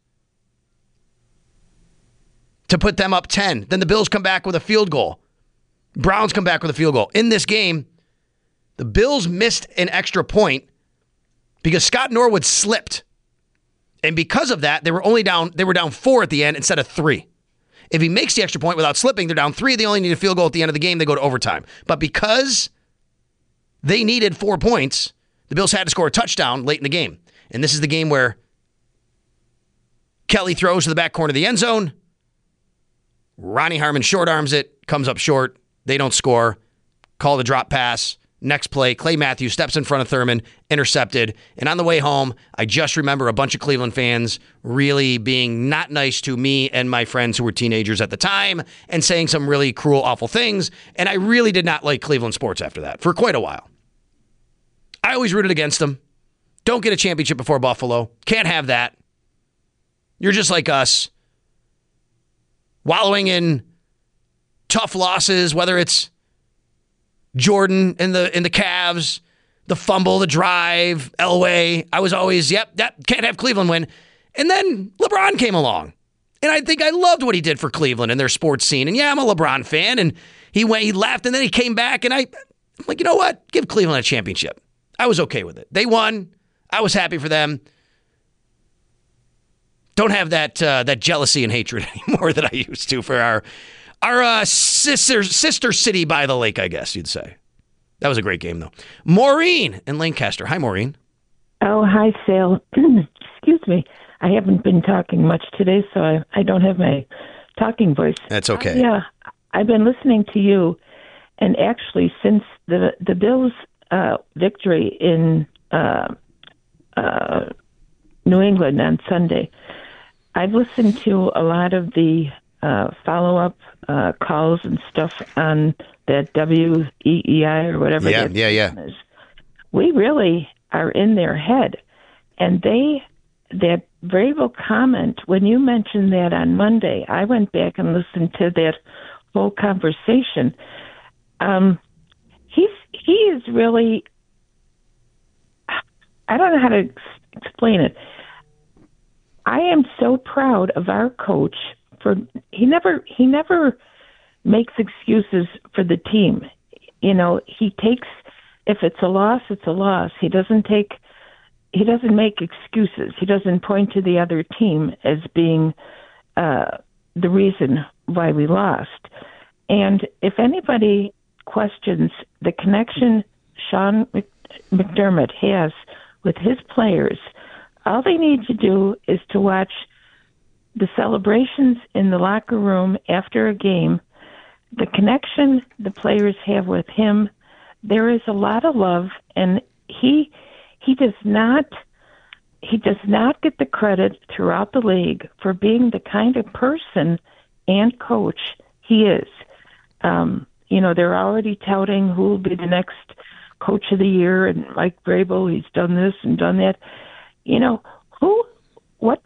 to put them up ten. Then the Bills come back with a field goal. Browns come back with a field goal. In this game, the Bills missed an extra point because Scott Norwood slipped. And because of that, they were only down, they were down four at the end instead of three. If he makes the extra point without slipping, they're down three. They only need a field goal at the end of the game. They go to overtime. But because they needed four points, the Bills had to score a touchdown late in the game. And this is the game where Kelly throws to the back corner of the end zone. Ronnie Harmon short arms it, comes up short. They don't score. Call the drop pass. Next play, Clay Matthews steps in front of Thurman, intercepted. And on the way home, I just remember a bunch of Cleveland fans really being not nice to me and my friends who were teenagers at the time and saying some really cruel, awful things. And I really did not like Cleveland sports after that for quite a while. I always rooted against them. Don't get a championship before Buffalo. Can't have that. You're just like us. Wallowing in tough losses, whether it's Jordan and the in the Cavs, the fumble, the drive, Elway. I was always, yep, that can't have Cleveland win. And then LeBron came along. And I think I loved what he did for Cleveland and their sports scene. And yeah, I'm a LeBron fan. And he went, he left, and then he came back. And I, I'm like, you know what? Give Cleveland a championship. I was okay with it. They won. I was happy for them. Don't have that uh, that jealousy and hatred anymore that I used to for our our uh, sister sister city by the lake, I guess you'd say. That was a great game, though. Maureen in Lancaster. Hi, Maureen. Oh, hi, Sal. Excuse me. I haven't been talking much today, so I, I don't have my talking voice. That's okay. Yeah, I've been listening to you, and actually, since the the Bills' uh, victory in uh, uh, New England on Sunday, I've listened to a lot of the uh, follow-up uh, calls and stuff on that W E E I or whatever. Yeah, yeah, yeah. Is. We really are in their head. And they, that Vrabel comment, when you mentioned that on Monday, I went back and listened to that whole conversation. Um, he's he is really, I don't know how to ex- explain it. I am so proud of our coach for he never he never makes excuses for the team. You know, he takes if it's a loss, it's a loss. He doesn't take he doesn't make excuses. He doesn't point to the other team as being uh, the reason why we lost. And if anybody questions the connection Sean McDermott has with his players, all they need to do is to watch the celebrations in the locker room after a game, the connection the players have with him. There is a lot of love, and he he does not he does not get the credit throughout the league for being the kind of person and coach he is. Um, you know, they're already touting who will be the next coach of the year, and Mike Vrabel, he's done this and done that. You know, who, what,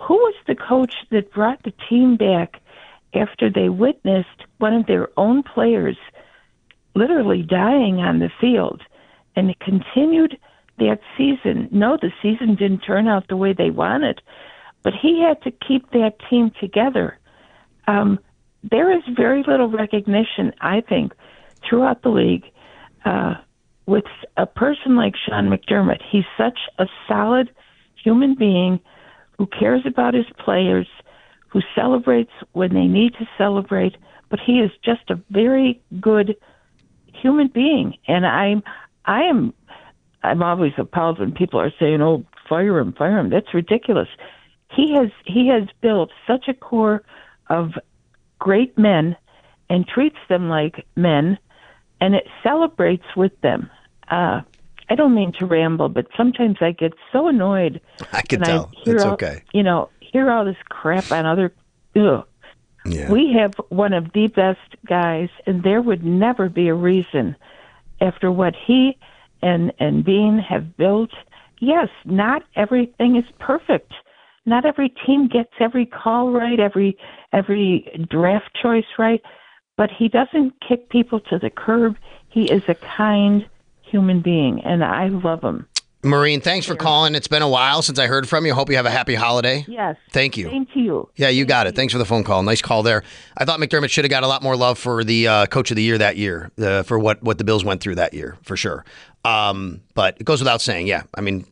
who was the coach that brought the team back after they witnessed one of their own players literally dying on the field, and it continued that season? No, the season didn't turn out the way they wanted, but he had to keep that team together. Um, there is very little recognition, I think, throughout the league uh, with a person like Sean McDermott. He's such a solid human being who cares about his players, who celebrates when they need to celebrate, but he is just a very good human being. And I'm, I am, I'm always appalled when people are saying, "Oh, fire him, fire him." That's ridiculous. He has, he has built such a core of great men and treats them like men, and it celebrates with them. Uh, I don't mean to ramble, but sometimes I get so annoyed. I can when tell. I hear It's all, okay. You know, hear all this crap on other. Ugh. Yeah. We have one of the best guys, and there would never be a reason after what he and and Bean have built. Yes, not everything is perfect. Not every team gets every call right, every every draft choice right, but he doesn't kick people to the curb. He is a kind human being, and I love him. Maureen, thanks for calling. It's been a while since I heard from you. Hope you have a happy holiday. Yes. Thank you. Same to you. Yeah, you got it. Thanks for the phone call. Nice call there. I thought McDermott should have got a lot more love for the uh, Coach of the Year that year, uh, for what, what the Bills went through that year, for sure. Um, but it goes without saying, yeah. I mean,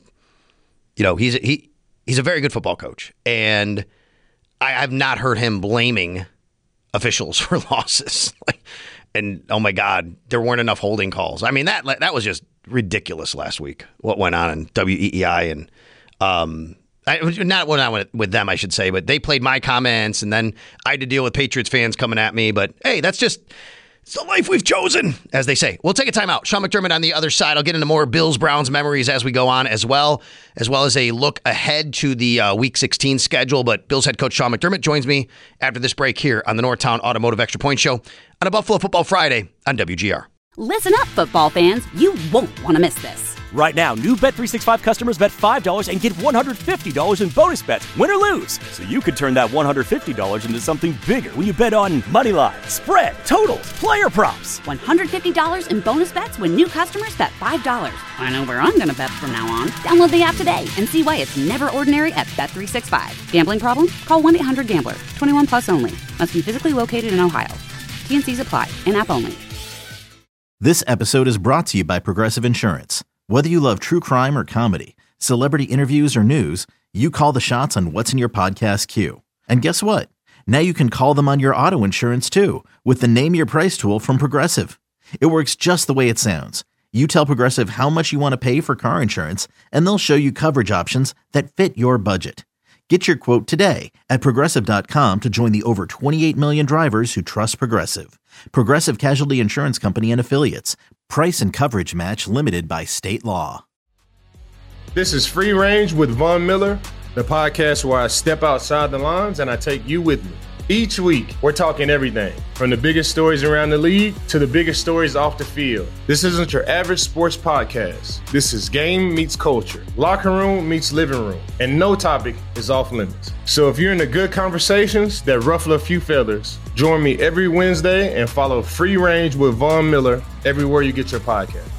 you know, he's he he's a very good football coach, and I, I've not heard him blaming officials for losses. Like, and oh my God, there weren't enough holding calls. I mean, that that was just ridiculous last week, what went on in W E E I, and um, I, not what I went with them, I should say, but they played my comments, and then I had to deal with Patriots fans coming at me. But hey, that's just it's the life we've chosen, as they say. We'll take a time out. Sean McDermott on the other side. I'll get into more Bills Browns memories as we go on, as well as well as a look ahead to the uh, Week sixteen schedule. But Bills head coach Sean McDermott joins me after this break here on the Northtown Automotive Extra Point Show on a Buffalo Football Friday on W G R. Listen up, football fans. You won't want to miss this. Right now, new Bet three sixty-five customers bet five dollars and get one hundred fifty dollars in bonus bets, win or lose. So you could turn that one hundred fifty dollars into something bigger when you bet on money line, spread, totals, player props. one hundred fifty dollars in bonus bets when new customers bet five dollars. I know where I'm going to bet from now on. Download the app today and see why it's never ordinary at Bet three sixty-five. Gambling problem? Call one eight hundred gambler. twenty-one plus only. Must be physically located in Ohio. T N Cs apply. In-app only. This episode is brought to you by Progressive Insurance. Whether you love true crime or comedy, celebrity interviews or news, you call the shots on what's in your podcast queue. And guess what? Now you can call them on your auto insurance too with the Name Your Price tool from Progressive. It works just the way it sounds. You tell Progressive how much you want to pay for car insurance, and they'll show you coverage options that fit your budget. Get your quote today at Progressive dot com to join the over twenty-eight million drivers who trust Progressive. Progressive Casualty Insurance Company and Affiliates. Price and coverage match limited by state law. This is Free Range with Von Miller, the podcast where I step outside the lines and I take you with me. Each week, we're talking everything from the biggest stories around the league to the biggest stories off the field. This isn't your average sports podcast. This is game meets culture, locker room meets living room, and no topic is off limits. So if you're into good conversations that ruffle a few feathers, join me every Wednesday and follow Free Range with Von Miller everywhere you get your podcast.